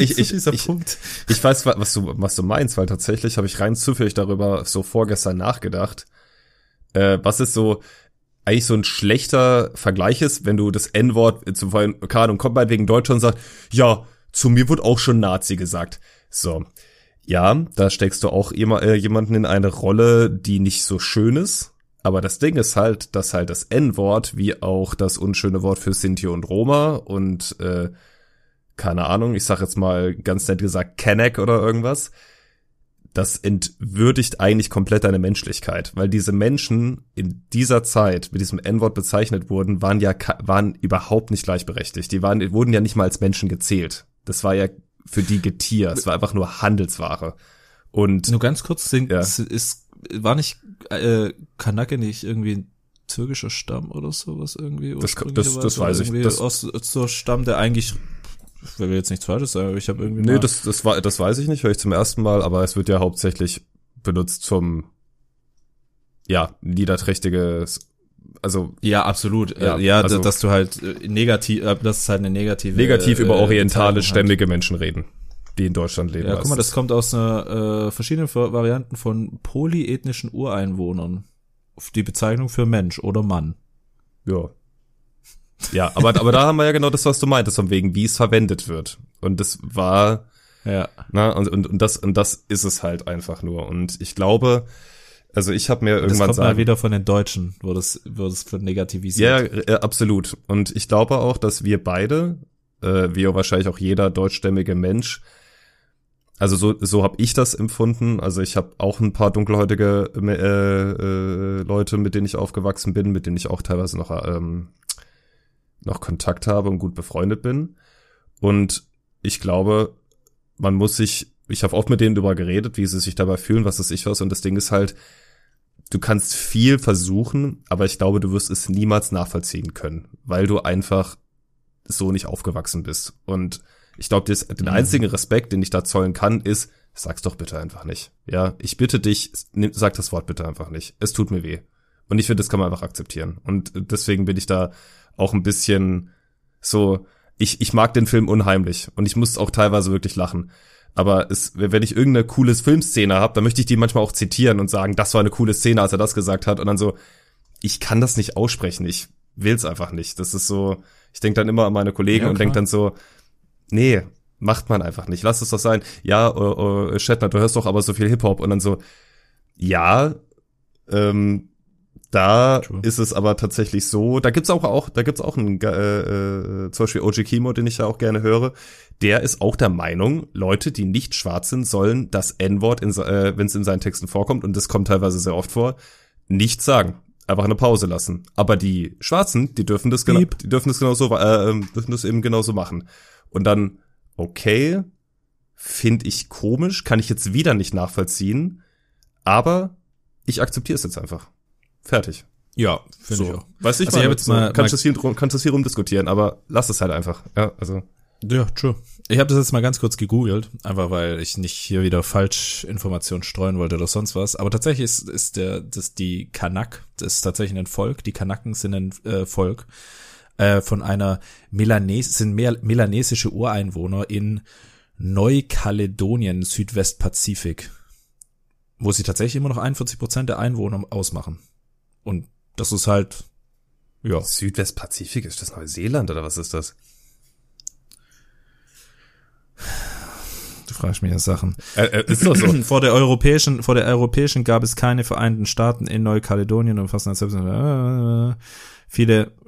weiß, was du meinst, weil tatsächlich habe ich rein zufällig darüber so vorgestern nachgedacht, was ist so eigentlich so ein schlechter Vergleich ist, wenn du das N-Wort zum Beispiel, kommt meinetwegen Deutschland und sagt, ja, zu mir wird auch schon Nazi gesagt. So, ja, da steckst du auch jemanden in eine Rolle, die nicht so schön ist. Aber das Ding ist halt, dass halt das N-Wort, wie auch das unschöne Wort für Sinti und Roma und, keine Ahnung, ich sag jetzt mal ganz nett gesagt, Kenneck oder irgendwas, das entwürdigt eigentlich komplett deine Menschlichkeit, weil diese Menschen in dieser Zeit mit diesem N-Wort bezeichnet wurden, waren überhaupt nicht gleichberechtigt. Wurden ja nicht mal als Menschen gezählt. Das war ja für die Getier, es war einfach nur Handelsware. Und nur ganz kurz, war nicht Kanake nicht irgendwie ein türkischer Stamm oder sowas irgendwie? Das weiß ich. Das aus so Stamm, der eigentlich, ich will jetzt nichts Falsches sagen, aber ich habe irgendwie nee, das weiß ich nicht, höre ich zum ersten Mal, aber es wird ja hauptsächlich benutzt zum niederträchtiges, also ja, absolut. Also, dass du halt negativ, das ist halt eine negativ über orientale stämmige Menschen reden, die in Deutschland leben. Ja, guck mal, das kommt aus einer verschiedenen Varianten von polyethnischen Ureinwohnern. Die Bezeichnung für Mensch oder Mann. Ja. Ja, aber da haben wir ja genau das, was du meintest, von wegen, wie es verwendet wird. Und das war, und das ist es halt einfach nur. Und ich glaube, also ich habe mir irgendwann das kommt mal wieder von den Deutschen, wo das für negativisiert. Ja, absolut. Und ich glaube auch, dass wir beide, wie auch wahrscheinlich auch jeder deutschstämmige Mensch, also so habe ich das empfunden. Also ich habe auch ein paar dunkelhäutige Leute, mit denen ich aufgewachsen bin, mit denen ich auch teilweise noch Kontakt habe und gut befreundet bin. Und ich glaube, ich habe oft mit denen darüber geredet, wie sie sich dabei fühlen, was das ich was. Und das Ding ist halt, du kannst viel versuchen, aber ich glaube, du wirst es niemals nachvollziehen können, weil du einfach so nicht aufgewachsen bist. Und ich glaube, den einzigen Respekt, den ich da zollen kann, ist, sag's doch bitte einfach nicht. Ja, ich bitte dich, sag das Wort bitte einfach nicht. Es tut mir weh. Und ich finde, das kann man einfach akzeptieren. Und deswegen bin ich da auch ein bisschen so, ich mag den Film unheimlich. Und ich muss auch teilweise wirklich lachen. Aber wenn ich irgendeine coole Filmszene habe, dann möchte ich die manchmal auch zitieren und sagen, das war eine coole Szene, als er das gesagt hat. Und dann so, ich kann das nicht aussprechen. Ich will's einfach nicht. Das ist so, ich denke dann immer an meine Kollegen und denke dann so, nee, macht man einfach nicht. Lass es doch sein. Ja, Shatner, du hörst doch aber so viel Hip-Hop. Und dann so, ja, Da True. ist es aber tatsächlich so, da gibt's auch einen, zum Beispiel OG Kimo, den ich ja auch gerne höre, der ist auch der Meinung, Leute, die nicht schwarz sind, sollen das N-Wort, wenn es in seinen Texten vorkommt, und das kommt teilweise sehr oft vor, nicht sagen. Einfach eine Pause lassen. Aber die Schwarzen, die dürfen das eben genauso machen. Und dann, okay, finde ich komisch, kann ich jetzt wieder nicht nachvollziehen, aber ich akzeptiere es jetzt einfach. Fertig. Ja, finde ich auch. Weiß ich Also ich hab jetzt mal kannst das hier rumdiskutieren, aber lass es halt einfach. Ja, also. Ja, true. Ich habe das jetzt mal ganz kurz gegoogelt, einfach weil ich nicht hier wieder Falschinformationen streuen wollte oder sonst was. Aber tatsächlich ist die Kanak, das ist tatsächlich ein Volk. Die Kanaken sind ein Volk von einer melanesische Ureinwohner in Neukaledonien, Südwestpazifik, wo sie tatsächlich immer noch 41% der Einwohner ausmachen. Und das ist halt, ja. Südwestpazifik, ist das Neuseeland oder was ist das? Du fragst mich ja Sachen. Ist doch so. Vor der europäischen gab es keine Vereinten Staaten in Neukaledonien und fast viele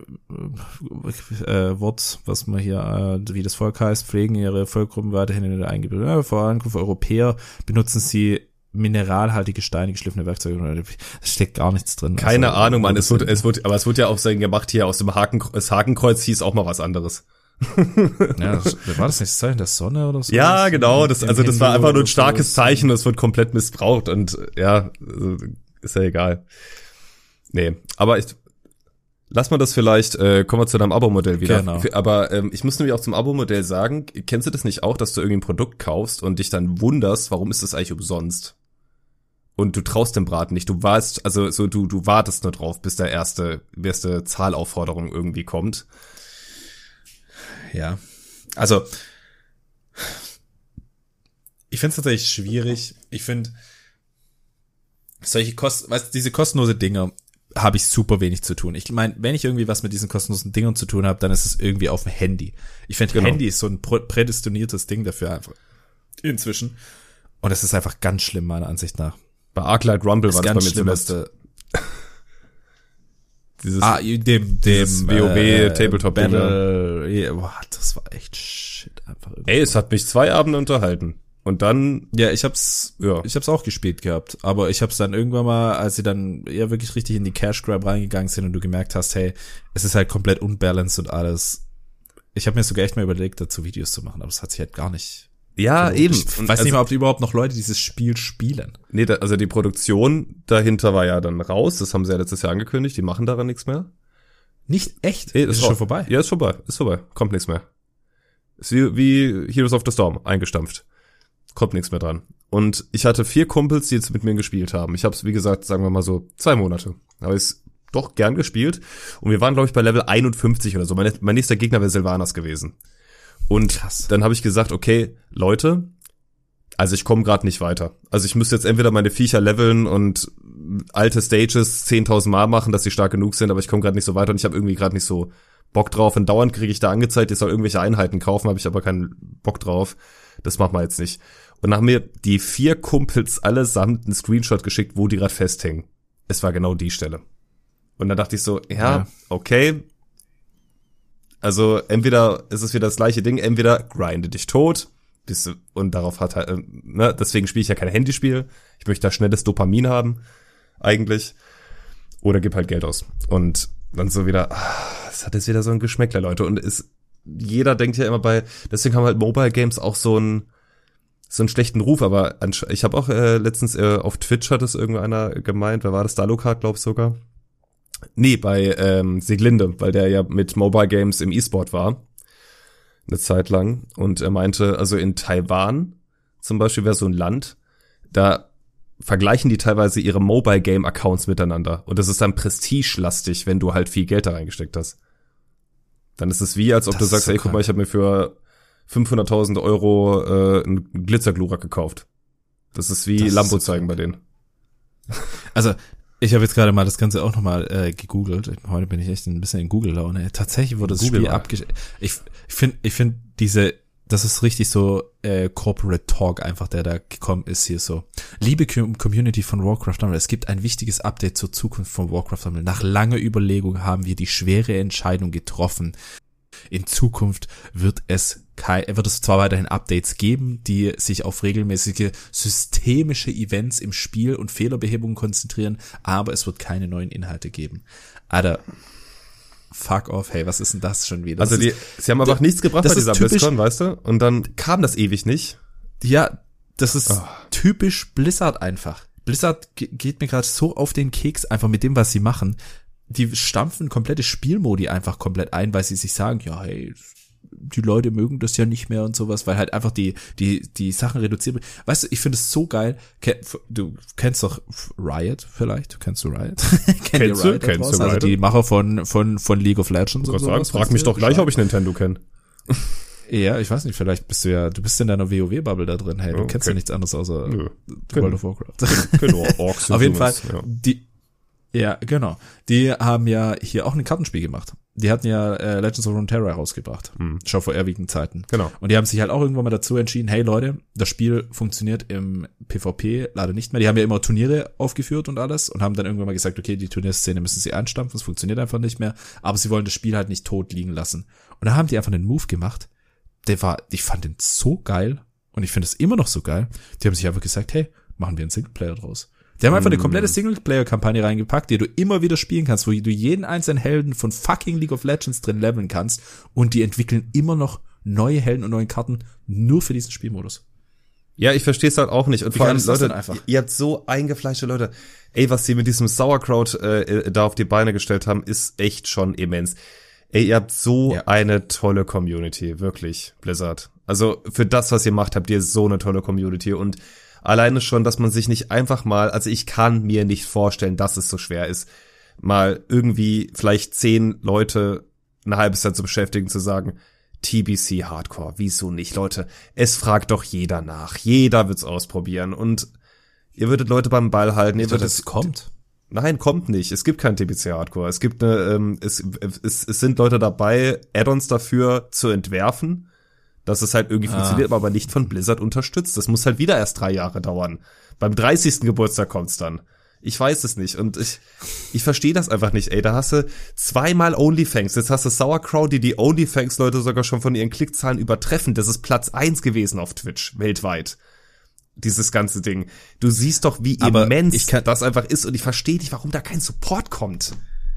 Wort, was man hier, wie das Volk heißt, pflegen ihre Volksgruppen weiterhin in der Eingebildung. Vor allem für Europäer benutzen sie mineralhaltige Steine, geschliffene Werkzeuge. Da steckt gar nichts drin. Keine Ahnung, Mann. Es wird ja auch sein gemacht hier aus dem das Hakenkreuz hieß auch mal was anderes. Ja, war das nicht das Zeichen der Sonne oder so? Ja, genau. Das war einfach nur ein starkes Zeichen. Das wird komplett missbraucht und ja, ist ja egal. Nee, aber lass mal das vielleicht, kommen wir zu deinem Abo-Modell wieder. Genau. Aber ich muss nämlich auch zum Abo-Modell sagen, kennst du das nicht auch, dass du irgendwie ein Produkt kaufst und dich dann wunderst, warum ist das eigentlich umsonst? Und du traust dem Braten nicht. Du wartest nur drauf, bis der erste Zahlaufforderung irgendwie kommt. Ja, also ich finde es tatsächlich schwierig. Ich finde diese kostenlose Dinger habe ich super wenig zu tun. Ich meine, wenn ich irgendwie was mit diesen kostenlosen Dingern zu tun habe, dann ist es irgendwie auf dem Handy. Ich finde, Handy ist so ein prädestiniertes Ding dafür einfach inzwischen. Und es ist einfach ganz schlimm, meiner Ansicht nach. Bei Arclight Rumble war das bei mir zuletzt. Dieses WoW Tabletop Battle, ja, boah, das war echt shit einfach. Ey, es hat mich 2 Abende unterhalten. Und dann, ja, ich hab's auch gespielt gehabt, aber ich hab's dann irgendwann mal, als sie dann eher wirklich richtig in die Cash Grab reingegangen sind und du gemerkt hast, hey, es ist halt komplett unbalanced und alles. Ich habe mir sogar echt mal überlegt, dazu Videos zu machen, aber es hat sich halt gar nicht. Ja, eben. Ich weiß nicht mal, ob überhaupt noch Leute dieses Spiel spielen. Nee, also die Produktion dahinter war ja dann raus. Das haben sie ja letztes Jahr angekündigt. Die machen daran nichts mehr. Nicht echt? Nee, ist schon vorbei? Ja, ist vorbei. Kommt nichts mehr. Ist wie Heroes of the Storm, eingestampft. Kommt nichts mehr dran. Und ich hatte 4 Kumpels, die jetzt mit mir gespielt haben. Ich habe es, wie gesagt, sagen wir mal so 2 Monate. Aber ich doch gern gespielt. Und wir waren, glaube ich, bei Level 51 oder so. Mein nächster Gegner wäre Sylvanas gewesen. Und krass. Dann habe ich gesagt, okay, Leute, also ich komme gerade nicht weiter. Also ich müsste jetzt entweder meine Viecher leveln und alte Stages 10.000 Mal machen, dass sie stark genug sind, aber ich komme gerade nicht so weiter und ich habe irgendwie gerade nicht so Bock drauf. Und dauernd kriege ich da angezeigt, ich soll irgendwelche Einheiten kaufen, habe ich aber keinen Bock drauf. Das machen wir jetzt nicht. Und dann haben mir die 4 Kumpels allesamt einen Screenshot geschickt, wo die gerade festhängen. Es war genau die Stelle. Und dann dachte ich so, ja, okay. Also entweder ist es wieder das gleiche Ding, entweder grinde dich tot, und darauf hat halt, deswegen spiele ich ja kein Handyspiel. Ich möchte da schnelles Dopamin haben, eigentlich. Oder gib halt Geld aus. Und dann so wieder, es hat jetzt wieder so ein Geschmäckler, Leute. Und jeder denkt ja immer deswegen haben halt Mobile Games auch so einen schlechten Ruf, aber ich habe auch letztens auf Twitch hat es irgendeiner gemeint, wer war das, Dalokart, glaub ich sogar. Nee, bei Sieglinde, weil der ja mit Mobile Games im E-Sport war, eine Zeit lang. Und er meinte, also in Taiwan zum Beispiel wäre so ein Land, da vergleichen die teilweise ihre Mobile Game Accounts miteinander. Und das ist dann prestigelastig, wenn du halt viel Geld da reingesteckt hast. Dann ist es wie, als ob du sagst, so ey, guck mal, ich habe mir für 500.000 Euro einen Glitzerglurak gekauft. Das ist wie Lambo zeigen bei denen. Also, ich habe jetzt gerade mal das Ganze auch nochmal gegoogelt. Heute bin ich echt ein bisschen in Google-Laune. Tatsächlich wurde das Spiel abgeschickt. Ich finde diese Das ist richtig so Corporate Talk einfach, der da gekommen ist hier so. Liebe Community von Warcraft Rumble, es gibt ein wichtiges Update zur Zukunft von Warcraft Rumble. Nach langer Überlegung haben wir die schwere Entscheidung getroffen. In Zukunft wird es zwar weiterhin Updates geben, die sich auf regelmäßige systemische Events im Spiel und Fehlerbehebung konzentrieren, aber es wird keine neuen Inhalte geben. Alter, fuck off, hey, was ist denn das schon wieder? Also sie haben einfach nichts gebracht bei dieser BlizzCon, weißt du? Und dann kam das ewig nicht. Ja, das ist typisch Blizzard einfach. Blizzard geht mir gerade so auf den Keks einfach mit dem, was sie machen. Die stampfen komplette Spielmodi einfach komplett ein, weil sie sich sagen, ja, hey, die Leute mögen das ja nicht mehr und sowas, weil halt einfach die Sachen reduziert werden. Weißt du, ich finde es so geil. Du kennst doch Riot vielleicht? Kennst du Riot? Kennst du Riot? Also die Macher von League of Legends und so. Frag mich doch gleich, ob ich Nintendo kenne. Ja, ich weiß nicht, vielleicht bist du in deiner WoW-Bubble da drin. Hey, du kennst ja nichts anderes außer World of Warcraft. Genau, Orks. Auf jeden Fall, ja, genau. Die haben ja hier auch ein Kartenspiel gemacht. Die hatten ja Legends of Runeterra rausgebracht. Schon vor ewigen Zeiten. Genau. Und die haben sich halt auch irgendwann mal dazu entschieden, hey Leute, das Spiel funktioniert im PvP leider nicht mehr. Die haben ja immer Turniere aufgeführt und alles und haben dann irgendwann mal gesagt, okay, die Turnierszene müssen sie einstampfen, es funktioniert einfach nicht mehr. Aber sie wollen das Spiel halt nicht tot liegen lassen. Und da haben die einfach einen Move gemacht. Ich fand den so geil und ich finde es immer noch so geil. Die haben sich einfach gesagt, hey, machen wir einen Singleplayer draus. Die haben einfach eine komplette Singleplayer-Kampagne reingepackt, die du immer wieder spielen kannst, wo du jeden einzelnen Helden von fucking League of Legends drin leveln kannst und die entwickeln immer noch neue Helden und neue Karten nur für diesen Spielmodus. Ja, ich verstehe es halt auch nicht. Und vor allem, Leute, ihr habt so eingefleischte Leute. Ey, was sie mit diesem Sauerkraut da auf die Beine gestellt haben, ist echt schon immens. Ey, ihr habt so eine tolle Community, wirklich, Blizzard. Also für das, was ihr macht, habt ihr so eine tolle Community und alleine schon, dass man sich nicht einfach mal, also ich kann mir nicht vorstellen, dass es so schwer ist, mal irgendwie vielleicht 10 Leute ein halbes Jahr zu beschäftigen, zu sagen, TBC Hardcore, wieso nicht, Leute? Es fragt doch jeder nach. Jeder wird's ausprobieren und ihr würdet Leute beim Ball halten. Das kommt. Nein, kommt nicht. Es gibt kein TBC Hardcore. Es gibt es sind Leute dabei, Add-ons dafür zu entwerfen, dass es halt irgendwie funktioniert, aber nicht von Blizzard unterstützt. Das muss halt wieder erst 3 Jahre dauern. Beim 30. Geburtstag kommt's dann. Ich weiß es nicht und ich verstehe das einfach nicht, ey. Da hast du 2-mal OnlyFans. Jetzt hast du Sauerkraut, die OnlyFans-Leute sogar schon von ihren Klickzahlen übertreffen. Das ist Platz 1 gewesen auf Twitch, weltweit. Dieses ganze Ding. Du siehst doch, wie immens das einfach ist und ich verstehe nicht, warum da kein Support kommt.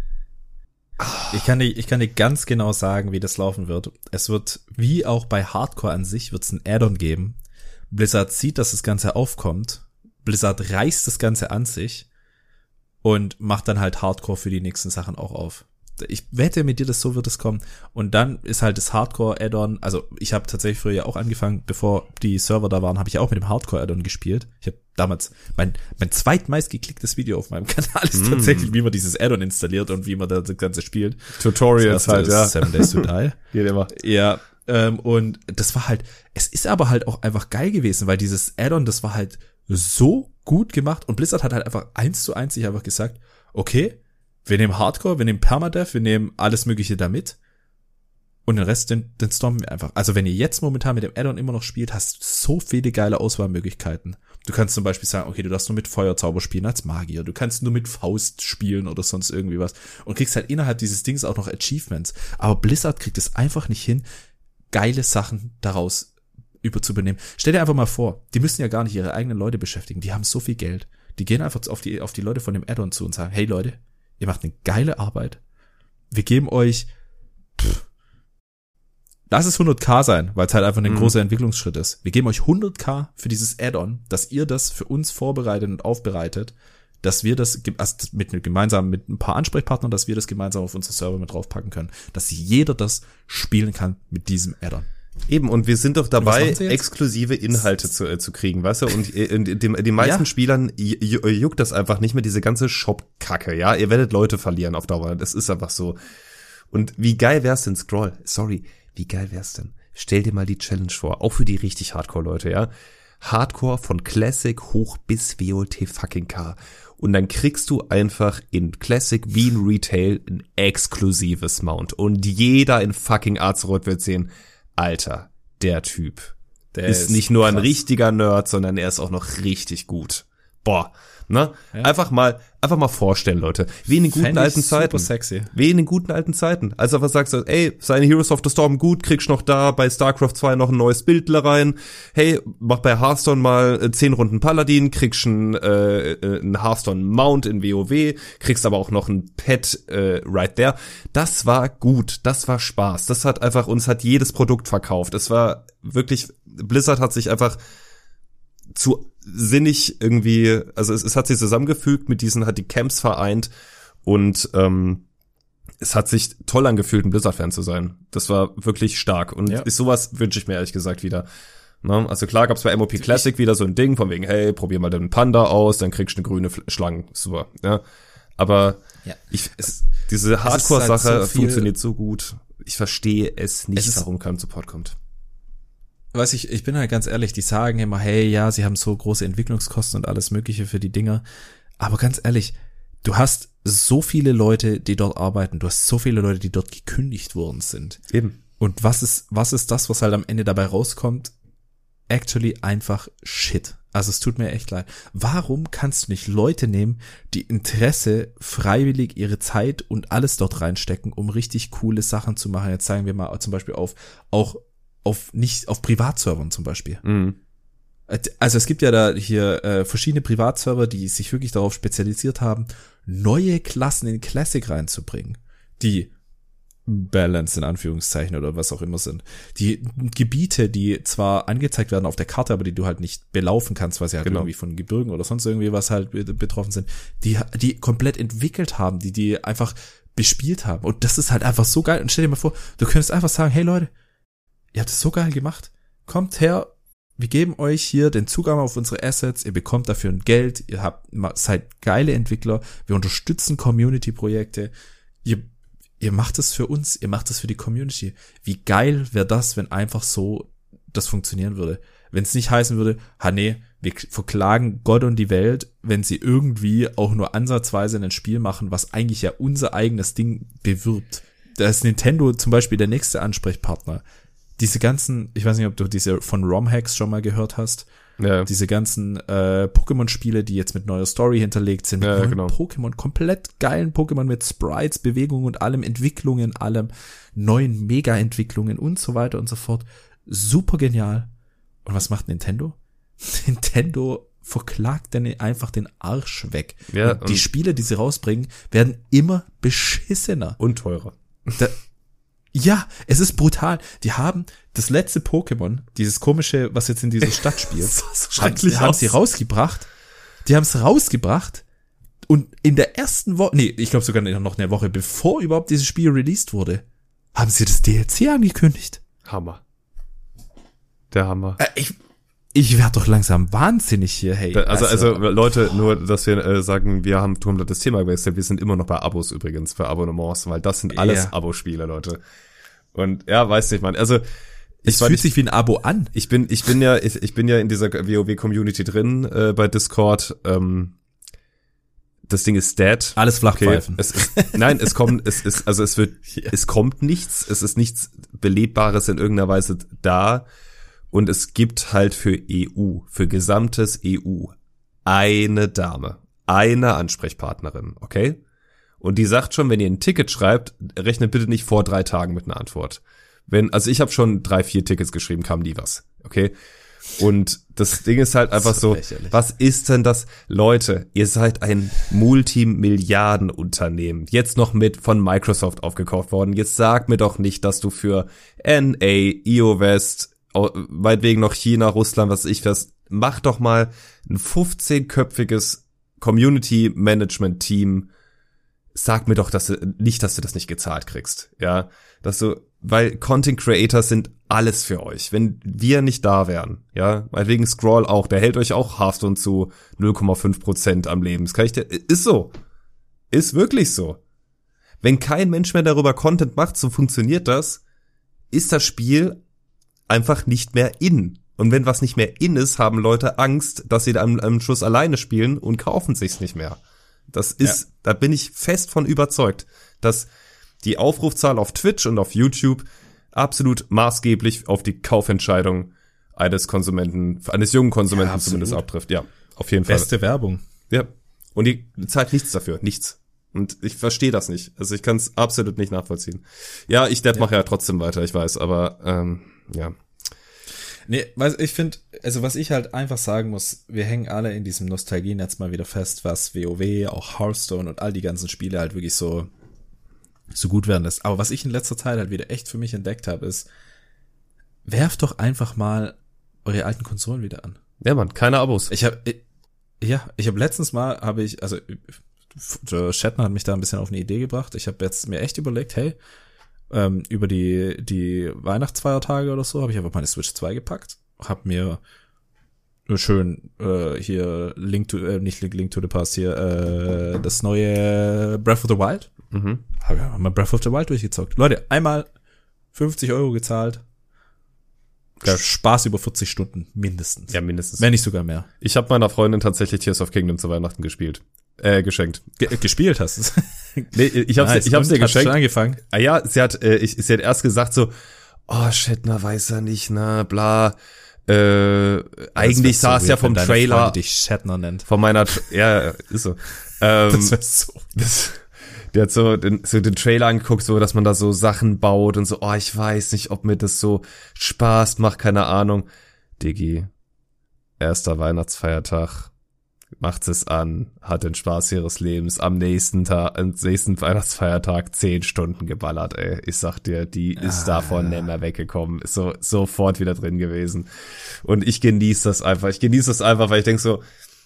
Ich kann dir ganz genau sagen, wie das laufen wird. Es wird, wie auch bei Hardcore an sich, wird es ein Add-on geben. Blizzard sieht, dass das Ganze aufkommt. Blizzard reißt das Ganze an sich und macht dann halt Hardcore für die nächsten Sachen auch auf. Ich wette mit dir, dass so wird es kommen. Und dann ist halt das Hardcore-Add-on, also ich habe tatsächlich früher ja auch angefangen, bevor die Server da waren, habe ich auch mit dem Hardcore-Add-on gespielt. Ich habe damals, mein zweitmeist geklicktes Video auf meinem Kanal ist tatsächlich, wie man dieses Add-on installiert und wie man das Ganze spielt. Tutorials halt, ja. 7 Days to Die. Geht immer. Ja, und das war halt, es ist aber halt auch einfach geil gewesen, weil dieses Add-on, das war halt so gut gemacht und Blizzard hat halt einfach 1:1 sich einfach gesagt, okay, wir nehmen Hardcore, wir nehmen Permadeath, wir nehmen alles Mögliche damit und den Rest, den stormen wir einfach. Also wenn ihr jetzt momentan mit dem Add-on immer noch spielt, hast du so viele geile Auswahlmöglichkeiten. Du kannst zum Beispiel sagen, okay, du darfst nur mit Feuerzauber spielen als Magier, du kannst nur mit Faust spielen oder sonst irgendwie was und kriegst halt innerhalb dieses Dings auch noch Achievements. Aber Blizzard kriegt es einfach nicht hin, geile Sachen daraus überzunehmen. Stell dir einfach mal vor, die müssen ja gar nicht ihre eigenen Leute beschäftigen, die haben so viel Geld. Die gehen einfach auf die Leute von dem Add-on zu und sagen, hey Leute, ihr macht eine geile Arbeit. Wir geben euch, lass es 100.000 sein, weil es halt einfach ein großer Entwicklungsschritt ist. Wir geben euch 100.000 für dieses Add-on, dass ihr das für uns vorbereitet und aufbereitet, dass wir das mit ein paar Ansprechpartnern, dass wir das gemeinsam auf unsere Server mit draufpacken können, dass jeder das spielen kann mit diesem Add-on. Eben, und wir sind doch dabei, exklusive Inhalte zu kriegen, weißt du? Und die meisten Spielern juckt das einfach nicht mehr, diese ganze Shop-Kacke, ja? Ihr werdet Leute verlieren auf Dauer, das ist einfach so. Und wie geil wär's denn, wie geil wär's denn? Stell dir mal die Challenge vor, auch für die richtig Hardcore-Leute, ja? Hardcore von Classic hoch bis WOT fucking K. Und dann kriegst du einfach in Classic wie in Retail ein exklusives Mount. Und jeder in fucking Azeroth wird sehen, Alter, der Typ Der ist nicht nur ein krass. richtiger Nerd, sondern er ist auch noch richtig gut. Boah, ne? Ja. Einfach mal vorstellen, Leute. Wie in den guten Fänd ich alten Zeiten. super sexy. Wie in den guten alten Zeiten. Also einfach sagst du, ey, seine Heroes of the Storm gut, kriegst noch da bei StarCraft 2 noch ein neues Bild rein. Hey, mach bei Hearthstone mal 10 Runden Paladin, kriegst ein Hearthstone Mount in WoW, kriegst aber auch noch ein Pet right there. Das war gut, das war Spaß. Das hat einfach, uns hat jedes Produkt verkauft. Es war wirklich, Blizzard hat sich einfach zu sinnig irgendwie, also es hat sich zusammengefügt, mit diesen hat die Camps vereint und es hat sich toll angefühlt, ein Blizzard-Fan zu sein. Das war wirklich stark und ist sowas wünsche ich mir ehrlich gesagt wieder. Ne? Also klar gab's bei MOP Classic wieder so ein Ding von wegen, hey, probier mal den Panda aus, dann kriegst du eine grüne Schlange, super. Ja, aber diese Hardcore-Sache halt so funktioniert so gut. Ich verstehe es nicht, warum kein Support kommt. Weiß ich bin halt ganz ehrlich, die sagen immer, hey, ja, sie haben so große Entwicklungskosten und alles Mögliche für die Dinger. Aber ganz ehrlich, du hast so viele Leute, die dort arbeiten, du hast so viele Leute, die dort gekündigt worden sind. Eben. Und was ist das, was halt am Ende dabei rauskommt? Actually einfach Shit. Also es tut mir echt leid. Warum kannst du nicht Leute nehmen, die Interesse, freiwillig ihre Zeit und alles dort reinstecken, um richtig coole Sachen zu machen? Jetzt sagen wir mal zum Beispiel auf Privatservern zum Beispiel. Mhm. Also es gibt ja da hier verschiedene Privatserver, die sich wirklich darauf spezialisiert haben, neue Klassen in Classic reinzubringen, die balanced in Anführungszeichen oder was auch immer sind. Die Gebiete, die zwar angezeigt werden auf der Karte, aber die du halt nicht belaufen kannst, weil sie halt irgendwie von Gebirgen oder sonst irgendwie was halt betroffen sind, die komplett entwickelt haben, die einfach bespielt haben. Und das ist halt einfach so geil. Und stell dir mal vor, du könntest einfach sagen, hey Leute, ihr habt es so geil gemacht. Kommt her, wir geben euch hier den Zugang auf unsere Assets, ihr bekommt dafür ein Geld, seid geile Entwickler, wir unterstützen Community-Projekte, ihr macht es für uns, ihr macht es für die Community. Wie geil wäre das, wenn einfach so das funktionieren würde? Wenn es nicht heißen würde, wir verklagen Gott und die Welt, wenn sie irgendwie auch nur ansatzweise ein Spiel machen, was eigentlich ja unser eigenes Ding bewirbt. Da ist Nintendo zum Beispiel der nächste Ansprechpartner. Diese ganzen, ich weiß nicht, ob du diese von ROM-Hacks schon mal gehört hast, diese ganzen Pokémon-Spiele, die jetzt mit neuer Story hinterlegt sind, mit neuen Pokémon, komplett geilen Pokémon mit Sprites, Bewegungen und allem, Entwicklungen, allem, neuen Mega-Entwicklungen und so weiter und so fort. Super genial. Und was macht Nintendo? Nintendo verklagt dann einfach den Arsch weg. Ja, und die Spiele, die sie rausbringen, werden immer beschissener. Und teurer. Ja, es ist brutal. Die haben das letzte Pokémon, dieses komische, was jetzt in dieser Stadt spielt, haben sie rausgebracht. Die haben es rausgebracht und in der ersten Woche, ich glaube sogar noch eine Woche, bevor überhaupt dieses Spiel released wurde, haben sie das DLC angekündigt. Hammer. Der Hammer. Ich werde doch langsam wahnsinnig hier, hey. Also Leute, nur, dass wir sagen, wir haben komplett das Thema gewechselt. Wir sind immer noch bei Abos übrigens, für Abonnements, weil das sind alles Abo-Spiele, Leute. Und ja, weiß nicht, man. Also es fühlt sich wie ein Abo an. Ich bin ja in dieser WoW-Community drin bei Discord. Das Ding ist dead. Alles Flachpfeifen. Okay. Es kommt nichts. Es ist nichts Belebbares in irgendeiner Weise da. Und es gibt halt für gesamtes EU eine Dame, eine Ansprechpartnerin, okay? Und die sagt schon, wenn ihr ein Ticket schreibt, rechnet bitte nicht vor 3 Tagen mit einer Antwort. Also ich habe schon 3-4 Tickets geschrieben, kam nie was, okay? Und das Ding ist halt einfach so, was ist denn das? Leute, ihr seid ein Multimilliardenunternehmen, jetzt noch von Microsoft aufgekauft worden. Jetzt sag mir doch nicht, dass du für NA, EOWest, meinetwegen noch China, Russland, mach doch mal ein 15-köpfiges Community-Management-Team. Sag mir doch, dass du das nicht gezahlt kriegst, ja, weil Content Creators sind alles für euch. Wenn wir nicht da wären, ja, meinetwegen Scroll auch, der hält euch auch Hearthstone zu 0,5% am Leben. Das ist so. Ist wirklich so. Wenn kein Mensch mehr darüber Content macht, so funktioniert das, ist das Spiel einfach nicht mehr in. Und wenn was nicht mehr in ist, haben Leute Angst, dass sie am Schluss alleine spielen und kaufen sich's nicht mehr. Da bin ich fest von überzeugt, dass die Aufrufzahl auf Twitch und auf YouTube absolut maßgeblich auf die Kaufentscheidung eines jungen Konsumenten zumindest abtrifft. Ja, auf jeden Fall. Beste Werbung. Ja. Und die zahlt nichts dafür. Nichts. Und ich verstehe das nicht. Also ich kann es absolut nicht nachvollziehen. Ja, mache ja trotzdem weiter, ich weiß, aber ja. Nee, was ich halt einfach sagen muss, wir hängen alle in diesem Nostalgienetz mal wieder fest, was WoW, auch Hearthstone und all die ganzen Spiele halt wirklich so gut werden lässt. Aber was ich in letzter Zeit halt wieder echt für mich entdeckt habe, ist, werft doch einfach mal eure alten Konsolen wieder an. Ja, Mann, keine Abos. Ich habe letztens mal, der Shatner hat mich da ein bisschen auf eine Idee gebracht. Ich habe jetzt mir echt überlegt, hey, über die Weihnachtsfeiertage oder so habe ich einfach meine Switch 2 gepackt, habe mir schön hier Link to the Past hier das neue Breath of the Wild. Habe ja mal Breath of the Wild durchgezockt. Leute, einmal 50 € gezahlt. Spaß über 40 Stunden mindestens. Ja, mindestens. Wenn nicht sogar mehr. Ich habe meiner Freundin tatsächlich Tears of Kingdom zu Weihnachten geschenkt. Gespielt hast du es? Nee, ich hab's ihr geschenkt. Hast du schon angefangen? Ah ja, sie hat erst gesagt so, oh, Shatner weiß er nicht, na, bla. Eigentlich sah es ja vom Trailer. Freunde dich Shatner nennt. Von meiner, ja, ist so. Das wär so. Der hat so den Trailer angeguckt, so, dass man da so Sachen baut und so, oh, ich weiß nicht, ob mir das so Spaß macht, keine Ahnung. Diggi, erster Weihnachtsfeiertag, macht es an, hat den Spaß ihres Lebens, am nächsten Weihnachtsfeiertag 10 Stunden geballert, ey. Ich sag dir, die ist davon nicht mehr weggekommen, ist so sofort wieder drin gewesen. Und ich genieße das einfach, weil ich denk so,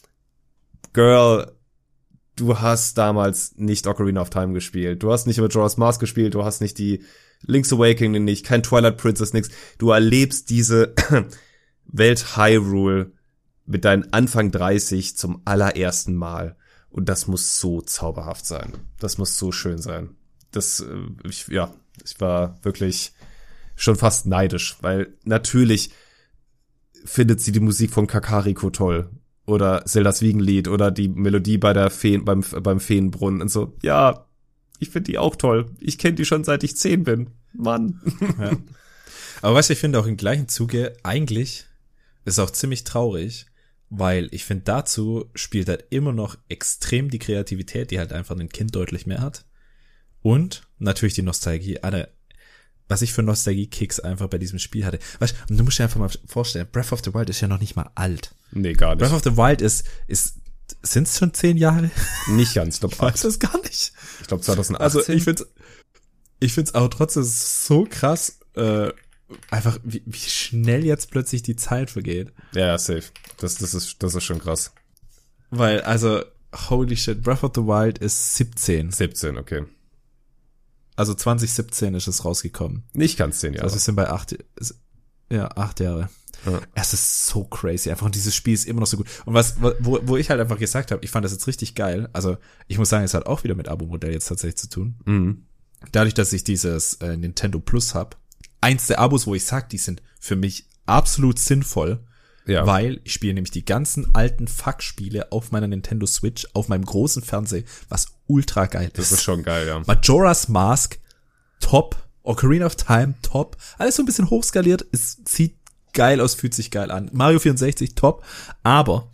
Girl, du hast damals nicht Ocarina of Time gespielt. Du hast nicht Majora's Mask gespielt. Du hast nicht die Link's Awakening nicht, kein Twilight Princess, nix. Du erlebst diese Welt Hyrule mit deinen Anfang 30 zum allerersten Mal. Und das muss so zauberhaft sein. Das muss so schön sein. Ich war wirklich schon fast neidisch, weil natürlich findet sie die Musik von Kakariko toll. Oder Zeldas Wiegenlied oder die Melodie bei der beim Feenbrunnen und so. Ja, ich finde die auch toll. Ich kenne die schon seit ich 10 bin. Mann. Ja. Aber was ich finde auch im gleichen Zuge, eigentlich ist auch ziemlich traurig, weil ich finde, dazu spielt halt immer noch extrem die Kreativität, die halt einfach ein Kind deutlich mehr hat. Und natürlich die Nostalgie. Was ich für Nostalgie-Kicks einfach bei diesem Spiel hatte. Weißt du, und du musst dir einfach mal vorstellen, Breath of the Wild ist ja noch nicht mal alt. Nee, gar nicht. Breath of the Wild sind's schon 10 Jahre? Nicht ganz, ich glaube 8. Ich weiß das gar nicht. Ich glaube 2018. Also ich find's auch trotzdem so krass, einfach wie schnell jetzt plötzlich die Zeit vergeht. Ja, safe. Das ist schon krass. Weil, also, holy shit, Breath of the Wild ist 17. 17, okay. Also 2017 ist es rausgekommen. Nicht ganz 10 Jahre. Also wir sind bei 8 Jahre. Ja. Es ist so crazy. Einfach, und dieses Spiel ist immer noch so gut. Und wo ich halt einfach gesagt habe, ich fand das jetzt richtig geil. Also, ich muss sagen, es hat auch wieder mit Abo-Modell jetzt tatsächlich zu tun. Mhm. Dadurch, dass ich dieses Nintendo Plus hab, eins der Abos, wo ich sag, die sind für mich absolut sinnvoll, ja. Weil ich spiele nämlich die ganzen alten Fuck-Spiele auf meiner Nintendo Switch, auf meinem großen Fernseher, was ultra geil ist. Das ist schon geil, ja. Majora's Mask, top. Ocarina of Time, top. Alles so ein bisschen hochskaliert. Es sieht geil aus, fühlt sich geil an. Mario 64, top. Aber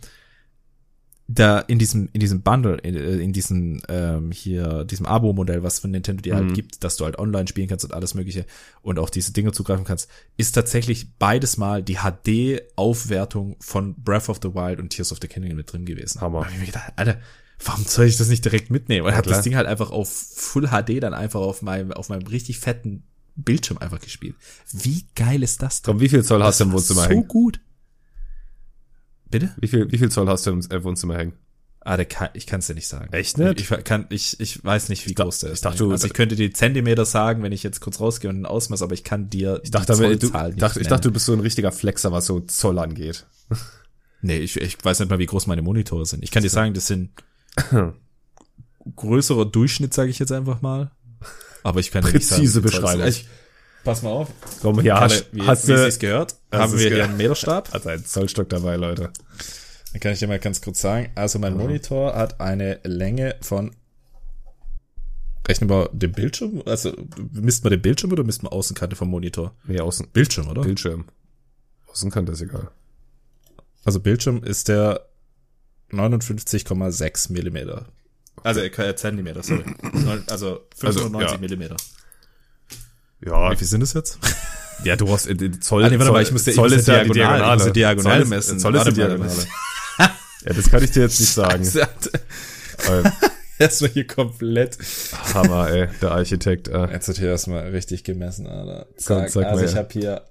da in diesem Bundle, in diesem Abo-Modell, was von Nintendo dir halt gibt, dass du halt online spielen kannst und alles Mögliche und auch diese Dinge zugreifen kannst, ist tatsächlich beides mal die HD-Aufwertung von Breath of the Wild und Tears of the Kingdom mit drin gewesen. Hammer. Da hab ich mir gedacht, Alter, warum soll ich das nicht direkt mitnehmen? Und hab das Ding halt einfach auf Full HD dann einfach auf meinem richtig fetten Bildschirm einfach gespielt. Wie geil ist das denn? Komm, wie viel Zoll hast du im Wohnzimmer hängen? So gut. Bitte? Wie viel Zoll hast du im Wohnzimmer hängen? Ich kann es dir nicht sagen. Echt nicht? Ich weiß nicht, wie groß der ist. Ich könnte die Zentimeter sagen, wenn ich jetzt kurz rausgehe und ein Ausmaß, aber ich kann dir ich dachte, du bist so ein richtiger Flexer, was so Zoll angeht. Nee, ich weiß nicht mal, wie groß meine Monitore sind. Ich kann dir sagen, das sind größerer Durchschnitt, sage ich jetzt einfach mal. Aber ich kann dir nicht sagen. Präzise Beschreibung. Pass mal auf. Komm, ja, wie Sie es gehört, haben wir hier einen Meterstab. Hat einen Zollstock dabei, Leute. Dann kann ich dir mal ganz kurz sagen. Also mein Monitor hat eine Länge von Rechnen wir den Bildschirm? Also misst man den Bildschirm oder misst man Außenkante vom Monitor? Nee, außen. Bildschirm, oder? Bildschirm. Außenkante ist egal. Also Bildschirm ist der 59,6 Millimeter. Also Zentimeter, sorry. Also 95 Millimeter. Ja. Wie viel sind das jetzt? Ja, du hast Zoll. Nee, warte mal, ich muss Zoll ist ja die Diagonale. Ich muss die Diagonale messen. Zoll ist die Diagonale. Ja, das kann ich dir jetzt nicht sagen. Erstmal hier komplett. Hammer, ey, der Architekt. Jetzt wird hier erstmal richtig gemessen, Alter. Sag also mal, ich habe hier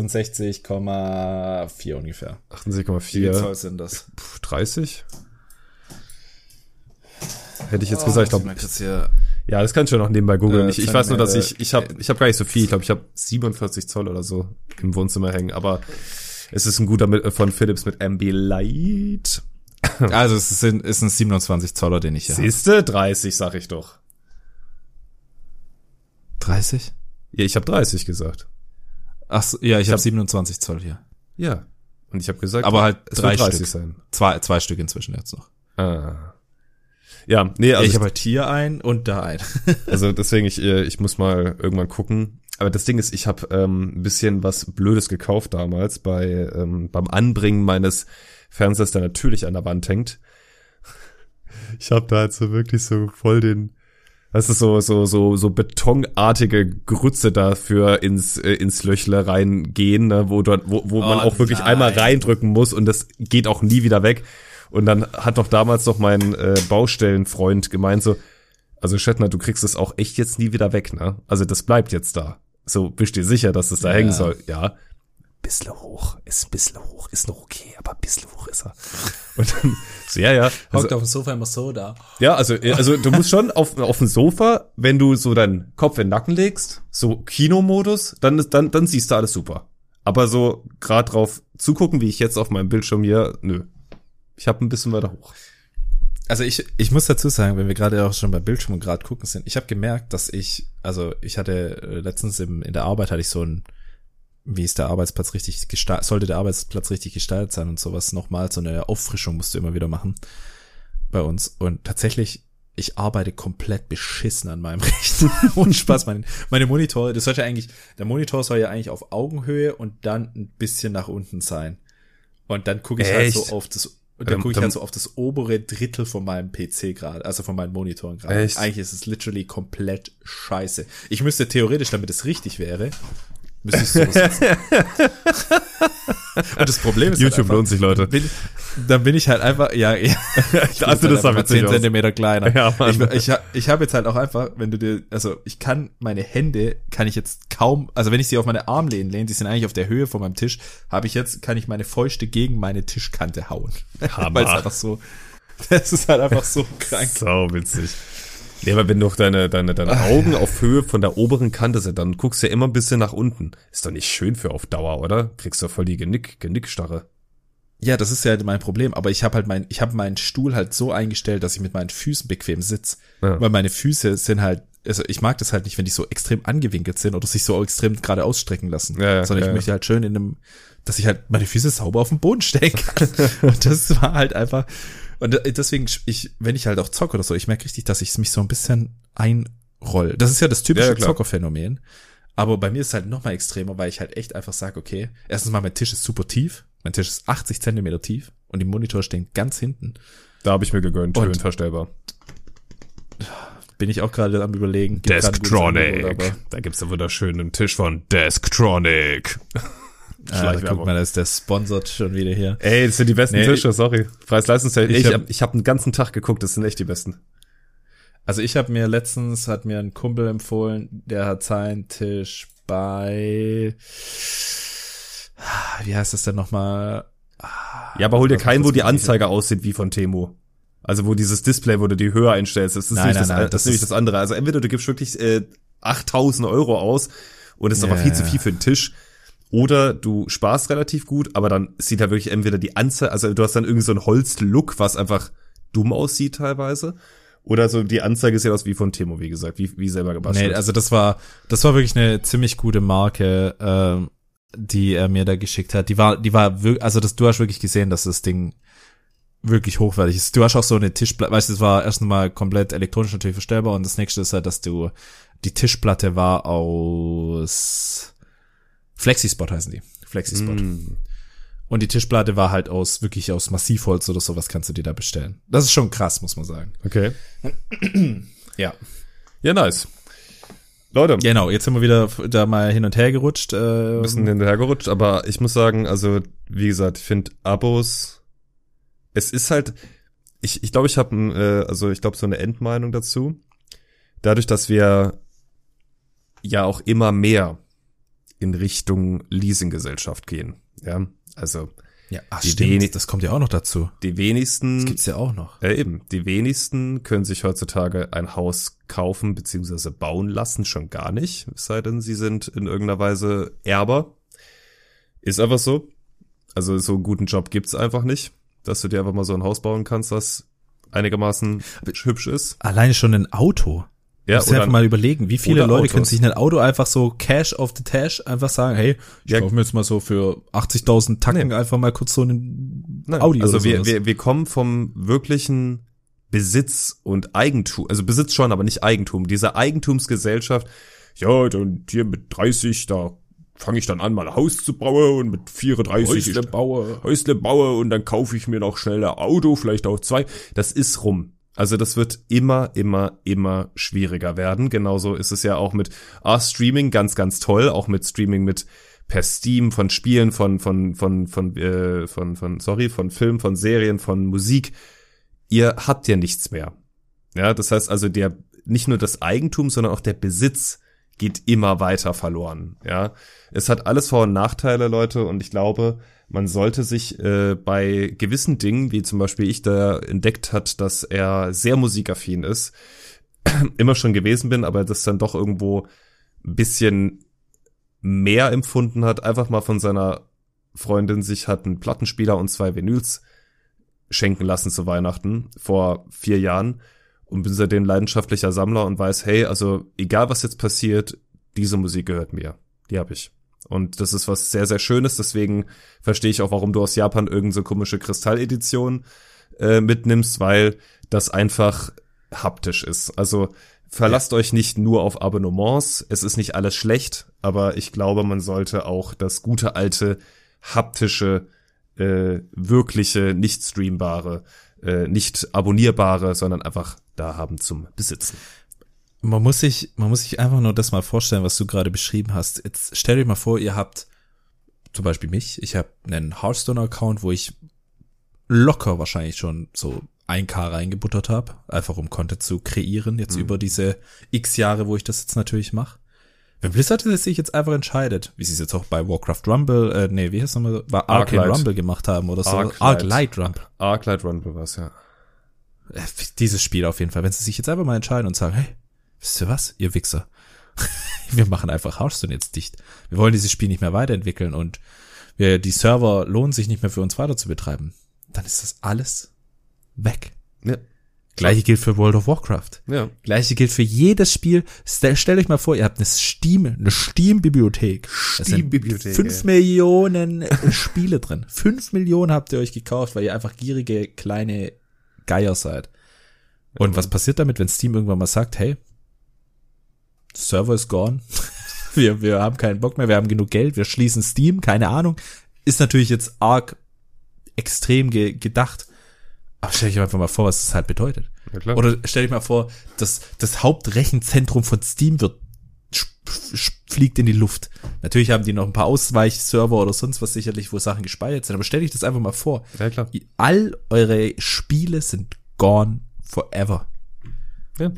68,4 ungefähr. 68,4. Wie viel Zoll sind das? 30? Hätte ich jetzt gesagt, ich glaube. Ja, das kannst du ja noch nebenbei googeln. Ich weiß nur, dass ich habe gar nicht so viel. Ich glaube, ich habe 47 Zoll oder so im Wohnzimmer hängen. Aber es ist ein guter von Philips mit Ambilight. Also es ist ein 27 Zoller, den ich hier habe. Siehste? 30, sag ich doch. 30? Ja, ich habe 30 gesagt. Ach so, ja, ich habe 27 Zoll hier. Ja. Und ich habe gesagt, aber halt es 3 30 Stück sein. Zwei Stück inzwischen jetzt noch. Ja, nee, also ich habe halt hier ein und da ein. Also deswegen, ich muss mal irgendwann gucken. Aber das Ding ist, ich habe ein bisschen was Blödes gekauft damals beim Anbringen meines Fernsehers, der natürlich an der Wand hängt. Ich habe da halt so wirklich so voll das ist so betonartige Grütze dafür ins Löchle reingehen, ne, wo man auch wirklich einmal reindrücken muss und das geht auch nie wieder weg. Und dann hat doch damals noch mein Baustellenfreund gemeint so, also Schettner, du kriegst es auch echt jetzt nie wieder weg, ne? Also das bleibt jetzt da. So, bist dir sicher, dass es da hängen soll? Ja. Bisschen hoch, ist noch okay, aber ein bisschen hoch ist er. Und dann, so, ja. Hockt auf dem Sofa immer so da. Ja, also du musst schon auf dem Sofa, wenn du so deinen Kopf in den Nacken legst, so Kinomodus, dann siehst du alles super. Aber so gerade drauf zugucken, wie ich jetzt auf meinem Bildschirm hier, nö. Ich habe ein bisschen weiter hoch. Also ich muss dazu sagen, wenn wir gerade auch schon beim Bildschirm gerade gucken sind, ich habe gemerkt, dass ich hatte letztens in der Arbeit hatte ich so ein, wie ist der Arbeitsplatz richtig gestaltet, sollte der Arbeitsplatz richtig gestaltet sein und sowas, nochmal so eine Auffrischung musst du immer wieder machen bei uns. Und tatsächlich, ich arbeite komplett beschissen an meinem Rechner. Und Spaß, meine Monitore, der Monitor soll ja eigentlich auf Augenhöhe und dann ein bisschen nach unten sein. Und dann gucke ich halt so auf das obere Drittel von meinem PC gerade, also von meinen Monitoren gerade. Eigentlich ist es literally komplett scheiße. Ich müsste theoretisch, damit es richtig wäre, müsste ich so sitzen. Und das Problem ist YouTube lohnt sich, Leute. Dann bin ich halt einfach, ja. Also das einfach 10 Zentimeter kleiner. Ja, ich habe jetzt halt auch einfach, ich kann meine Hände, kann ich jetzt kaum, also wenn ich sie auf meine Armlehnen lehne, die sind eigentlich auf der Höhe von meinem Tisch, kann ich meine Fäuste gegen meine Tischkante hauen. Weil es einfach so, das ist halt einfach so krank. So witzig. Nee, aber wenn du deine Augen auf Höhe von der oberen Kante sind, dann guckst du ja immer ein bisschen nach unten. Ist doch nicht schön für auf Dauer, oder? Kriegst du voll die Genickstarre. Ja, das ist ja mein Problem, aber ich habe meinen Stuhl halt so eingestellt, dass ich mit meinen Füßen bequem sitze, weil meine Füße sind halt, also ich mag das halt nicht, wenn die so extrem angewinkelt sind oder sich so extrem gerade ausstrecken lassen, sondern ich möchte halt schön dass ich halt meine Füße sauber auf den Boden stellen kann. Und das war halt einfach, und deswegen, wenn ich halt auch zocke oder so, ich merke richtig, dass ich mich so ein bisschen einroll. Das ist ja das typische Zockerphänomen. Aber bei mir ist es halt noch mal extremer, weil ich halt echt einfach sage, okay, erstens mal, mein Tisch ist super tief. Mein Tisch ist 80 Zentimeter tief und die Monitore stehen ganz hinten. Da habe ich mir gegönnt, höhenverstellbar. Bin ich auch gerade am Überlegen. Desktronic. Da gibt's einen wunderschönen Tisch von Desktronic. Guck mal, da ist der sponsored schon wieder hier. Ey, das sind die besten Tische, sorry. Preis-Leistungstechnisch. Ich hab einen ganzen Tag geguckt, das sind echt die besten. Also hat mir ein Kumpel empfohlen, der hat seinen Tisch bei, wie heißt das denn nochmal? Ja, aber hol dir keinen, wo die Anzeige aussieht wie von Temu. Also wo dieses Display, wo du die Höhe einstellst, das ist nämlich das andere. Also entweder du gibst wirklich 8.000 € aus und das ist aber viel zu viel für den Tisch. Oder du sparst relativ gut, aber dann sieht da wirklich entweder die Anzeige, also du hast dann irgendwie so einen Holz-Look, was einfach dumm aussieht teilweise. Oder so die Anzeige sieht aus wie von Temu, wie gesagt, wie selber gebastelt. Nee, also das war wirklich eine ziemlich gute Marke, die er mir da geschickt hat. Die war wirklich, also du hast wirklich gesehen, dass das Ding wirklich hochwertig ist. Du hast auch so eine Tischplatte, weißt du, es war erst mal komplett elektronisch natürlich verstellbar und das nächste ist halt, dass die Tischplatte war aus Flexispot heißen die. Flexispot. Und die Tischplatte war halt wirklich aus Massivholz oder sowas kannst du dir da bestellen. Das ist schon krass, muss man sagen. Okay. Ja. Ja, nice. Leute. Genau, jetzt sind wir wieder da mal hin und her gerutscht. Ein bisschen hin und her gerutscht, aber ich muss sagen, also, wie gesagt, ich finde Abos, es ist halt, ich glaube, ich habe so eine Endmeinung dazu. Dadurch, dass wir ja auch immer mehr in Richtung Leasinggesellschaft gehen, ja, also ja, stimmt, das kommt ja auch noch dazu. Die wenigsten, das gibt's ja auch noch. Die wenigsten können sich heutzutage ein Haus kaufen bzw. bauen lassen, schon gar nicht, es sei denn, sie sind in irgendeiner Weise Erber. Ist einfach so. Also so einen guten Job gibt's einfach nicht, dass du dir einfach mal so ein Haus bauen kannst, das einigermaßen hübsch ist. Alleine schon ein Auto. Ja, musst du einfach mal überlegen, wie viele Leute Autos. können sich ein Auto einfach so Cash of the Tash einfach sagen, hey, ich kaufe mir jetzt mal so für 80.000 Tacken einfach mal kurz so einen Audi also oder sowas. wir kommen vom wirklichen Besitz und Eigentum, also Besitz schon, aber nicht Eigentum. Diese Eigentumsgesellschaft, ja, und hier mit 30, da fange ich dann an, mal ein Haus zu bauen und mit 34 Häusle baue und dann kaufe ich mir noch schnell ein Auto, vielleicht auch 2. Das ist rum. Also das wird immer schwieriger werden. Genauso ist es ja auch mit Streaming ganz, ganz toll. Auch mit Streaming per Steam von Spielen, von Filmen, von Serien, von Musik. Ihr habt ja nichts mehr. Ja, das heißt also nicht nur das Eigentum, sondern auch der Besitz geht immer weiter verloren. Ja, es hat alles Vor- und Nachteile, Leute, und ich glaube, man sollte sich bei gewissen Dingen, wie zum Beispiel ich da entdeckt hat, dass er sehr musikaffin ist, immer schon gewesen bin, aber das dann doch irgendwo ein bisschen mehr empfunden hat, einfach mal von seiner Freundin sich hat einen Plattenspieler und 2 Vinyls schenken lassen zu Weihnachten vor 4 Jahren und bin seitdem leidenschaftlicher Sammler und weiß, hey, also egal was jetzt passiert, diese Musik gehört mir. Die habe ich. Und das ist was sehr, sehr Schönes, deswegen verstehe ich auch, warum du aus Japan irgend so komische Kristalledition mitnimmst, weil das einfach haptisch ist. Also verlasst euch nicht nur auf Abonnements, es ist nicht alles schlecht, aber ich glaube, man sollte auch das gute alte haptische, wirkliche, nicht streambare, nicht abonnierbare, sondern einfach da haben zum Besitzen. Man muss sich einfach nur das mal vorstellen, was du gerade beschrieben hast. Jetzt stellt euch mal vor, ihr habt zum Beispiel mich, ich habe einen Hearthstone-Account, wo ich locker wahrscheinlich schon so 1K reingebuttert habe, einfach um Content zu kreieren, jetzt über diese X Jahre, wo ich das jetzt natürlich mache. Wenn Blizzard sich jetzt einfach entscheidet, wie sie es jetzt auch bei Warcraft Rumble, wie heißt es nochmal, war Arcane Rumble gemacht haben oder so. Arclight Rumble. Arclight Rumble war's, ja. Dieses Spiel auf jeden Fall, wenn sie sich jetzt einfach mal entscheiden und sagen, hey, wisst ihr was, ihr Wichser? Wir machen einfach Hearthstone jetzt dicht. Wir wollen dieses Spiel nicht mehr weiterentwickeln und die Server lohnen sich nicht mehr für uns weiter zu betreiben. Dann ist das alles weg. Ja. Gleiche gilt für World of Warcraft. Ja. Gleiche gilt für jedes Spiel. Stellt euch mal vor, ihr habt eine Steam-Bibliothek. Steam-Bibliothek. 5 Millionen Spiele drin. 5 Millionen habt ihr euch gekauft, weil ihr einfach gierige kleine Geier seid. Und was passiert damit, wenn Steam irgendwann mal sagt, hey, Server ist gone. Wir haben keinen Bock mehr, wir haben genug Geld, wir schließen Steam, keine Ahnung. Ist natürlich jetzt arg extrem gedacht. Aber stell dich einfach mal vor, was das halt bedeutet. Ja, klar. Oder stell dich mal vor, das Hauptrechenzentrum von Steam fliegt in die Luft. Natürlich haben die noch ein paar Ausweichserver oder sonst was sicherlich, wo Sachen gespeichert sind. Aber stell dich das einfach mal vor. Ja, klar. All eure Spiele sind gone forever. Ja.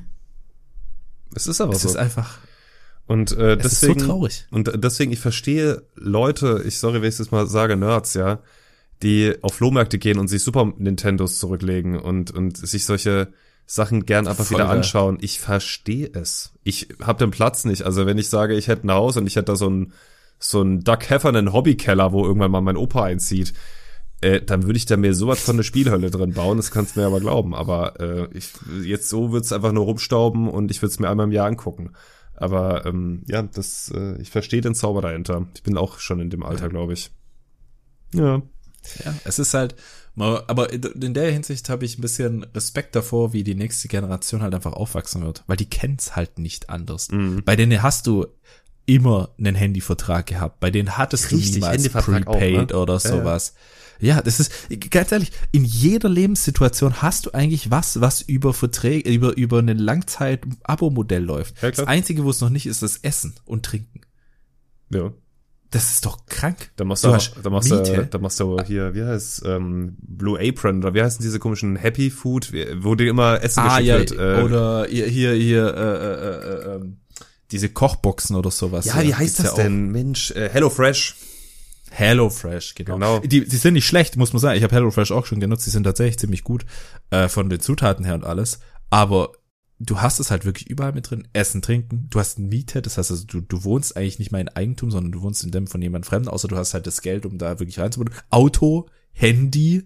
Es ist aber so. Es ist einfach. Und es deswegen, ist so traurig. Und deswegen, ich verstehe Leute, sorry, wenn ich das mal sage, Nerds, ja, die auf Flohmärkte gehen und sich Super Nintendos zurücklegen und sich solche Sachen gern einfach Voll wieder geil. anschauen. Ich verstehe es. Ich habe den Platz nicht. Also wenn ich sage, ich hätte ein Haus und ich hätte da so einen Doug Heffernan Hobbykeller, wo irgendwann mal mein Opa einzieht, dann würde ich da mir sowas von eine Spielhölle drin bauen. Das kannst du mir aber glauben. Aber jetzt so wird's einfach nur rumstauben und ich würde es mir einmal im Jahr angucken. Aber ja, ich verstehe den Zauber dahinter. Ich bin auch schon in dem Alter, glaube ich. Ja. Ja, es ist halt, aber in der Hinsicht habe ich ein bisschen Respekt davor, wie die nächste Generation halt einfach aufwachsen wird, weil die kennt's halt nicht anders. Mhm. Bei denen hast du immer einen Handyvertrag gehabt, bei denen hattest du Richtig, niemals Handyvertrag Prepaid auch, ne? oder sowas. Ja, das ist, ganz ehrlich, in jeder Lebenssituation hast du eigentlich was über Verträge, über ein Langzeit-Abo-Modell läuft. Ja, Das Einzige, wo es noch nicht ist, ist Essen und Trinken. Ja. Das ist doch krank. Da machst Du du, hast da machst du Miete. hier, wie heißt Blue Apron oder wie heißen diese komischen Happy Food, wo dir immer Essen geschickt ja, wird. oder hier, diese Kochboxen oder sowas. Ja, wie heißt gibt's das ja denn? Mensch, HelloFresh. HelloFresh, genau. Genau. Die sind nicht schlecht, muss man sagen. Ich habe HelloFresh auch schon genutzt. Die sind tatsächlich ziemlich gut von den Zutaten her und alles. Aber du hast es halt wirklich überall mit drin. Essen, Trinken. Du hast Miete. Das heißt also, du wohnst eigentlich nicht mehr in Eigentum, sondern du wohnst in dem von jemand Fremden. Außer du hast halt das Geld, um da wirklich reinzubauen. Auto, Handy.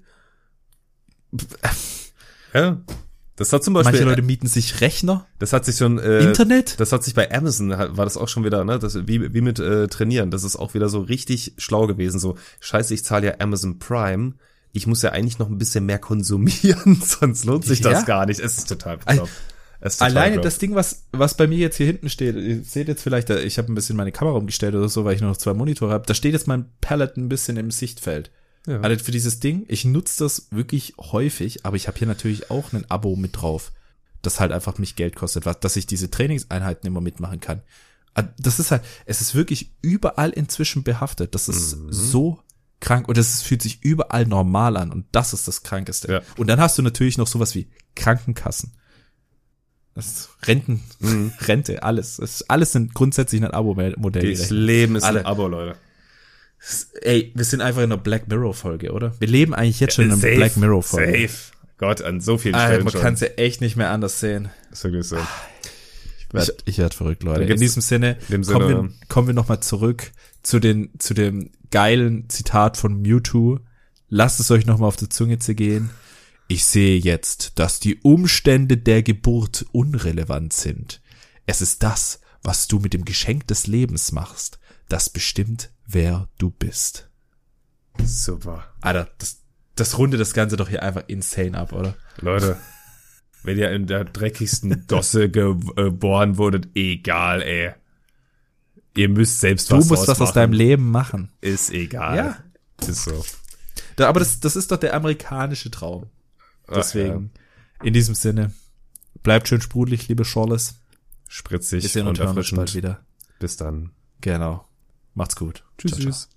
Ja. Das hat zum Beispiel, Manche Leute mieten sich Rechner. das hat sich schon, Internet. das hat sich bei Amazon, war das auch schon wieder, ne, das, wie mit Trainieren, das ist auch wieder so richtig schlau gewesen, so, scheiße, ich zahle ja Amazon Prime, ich muss ja eigentlich noch ein bisschen mehr konsumieren, sonst lohnt sich das Ja. gar nicht, es ist total bekloppt. Es ist total Alleine bekloppt. das Ding, was bei mir jetzt hier hinten steht, ihr seht jetzt vielleicht, ich habe ein bisschen meine Kamera umgestellt oder so, weil ich nur noch 2 Monitore habe, da steht jetzt mein Palette ein bisschen im Sichtfeld. Ja. Also für dieses Ding, ich nutze das wirklich häufig, aber ich habe hier natürlich auch ein Abo mit drauf, das halt einfach mich Geld kostet, dass ich diese Trainingseinheiten immer mitmachen kann. Das ist halt, es ist wirklich überall inzwischen behaftet. Das ist so krank und es fühlt sich überall normal an und das ist das Krankeste. Ja. Und dann hast du natürlich noch sowas wie Krankenkassen. Das Renten, Rente, alles. Alles sind grundsätzlich ein Abo-Modell. Das Leben ist Alle. ein Abo, Leute. Ey, wir sind einfach in einer Black Mirror-Folge, oder? Wir leben eigentlich jetzt schon in einer Safe, Black Mirror-Folge. Safe. Gott, an so vielen Alter, Stellen man schon. kann es ja echt nicht mehr anders sehen. Ist wirklich so. Ich werd verrückt, Leute. Da In gibt's- diesem Sinne, kommen wir noch mal zurück zu dem geilen Zitat von Mewtwo. Lasst es euch noch mal auf der Zunge zergehen. Ich sehe jetzt, dass die Umstände der Geburt unrelevant sind. Es ist das, was du mit dem Geschenk des Lebens machst, das bestimmt, wer du bist. Super. Alter, das rundet das Ganze doch hier einfach insane ab, oder? Leute, wenn ihr in der dreckigsten Gosse geboren wurdet, egal, ey. Ihr müsst selbst Du was musst was aus machen. deinem Leben machen. Ist egal. Ja. Ist so. Aber das ist doch der amerikanische Traum. Deswegen, in diesem Sinne, bleibt schön sprudelig, liebe Schorles. Spritzig Wir sehen und und hören uns erfrischend. bald wieder. Bis dann. Genau. Macht's gut. Tschüss. Ciao, ciao. Tschüss.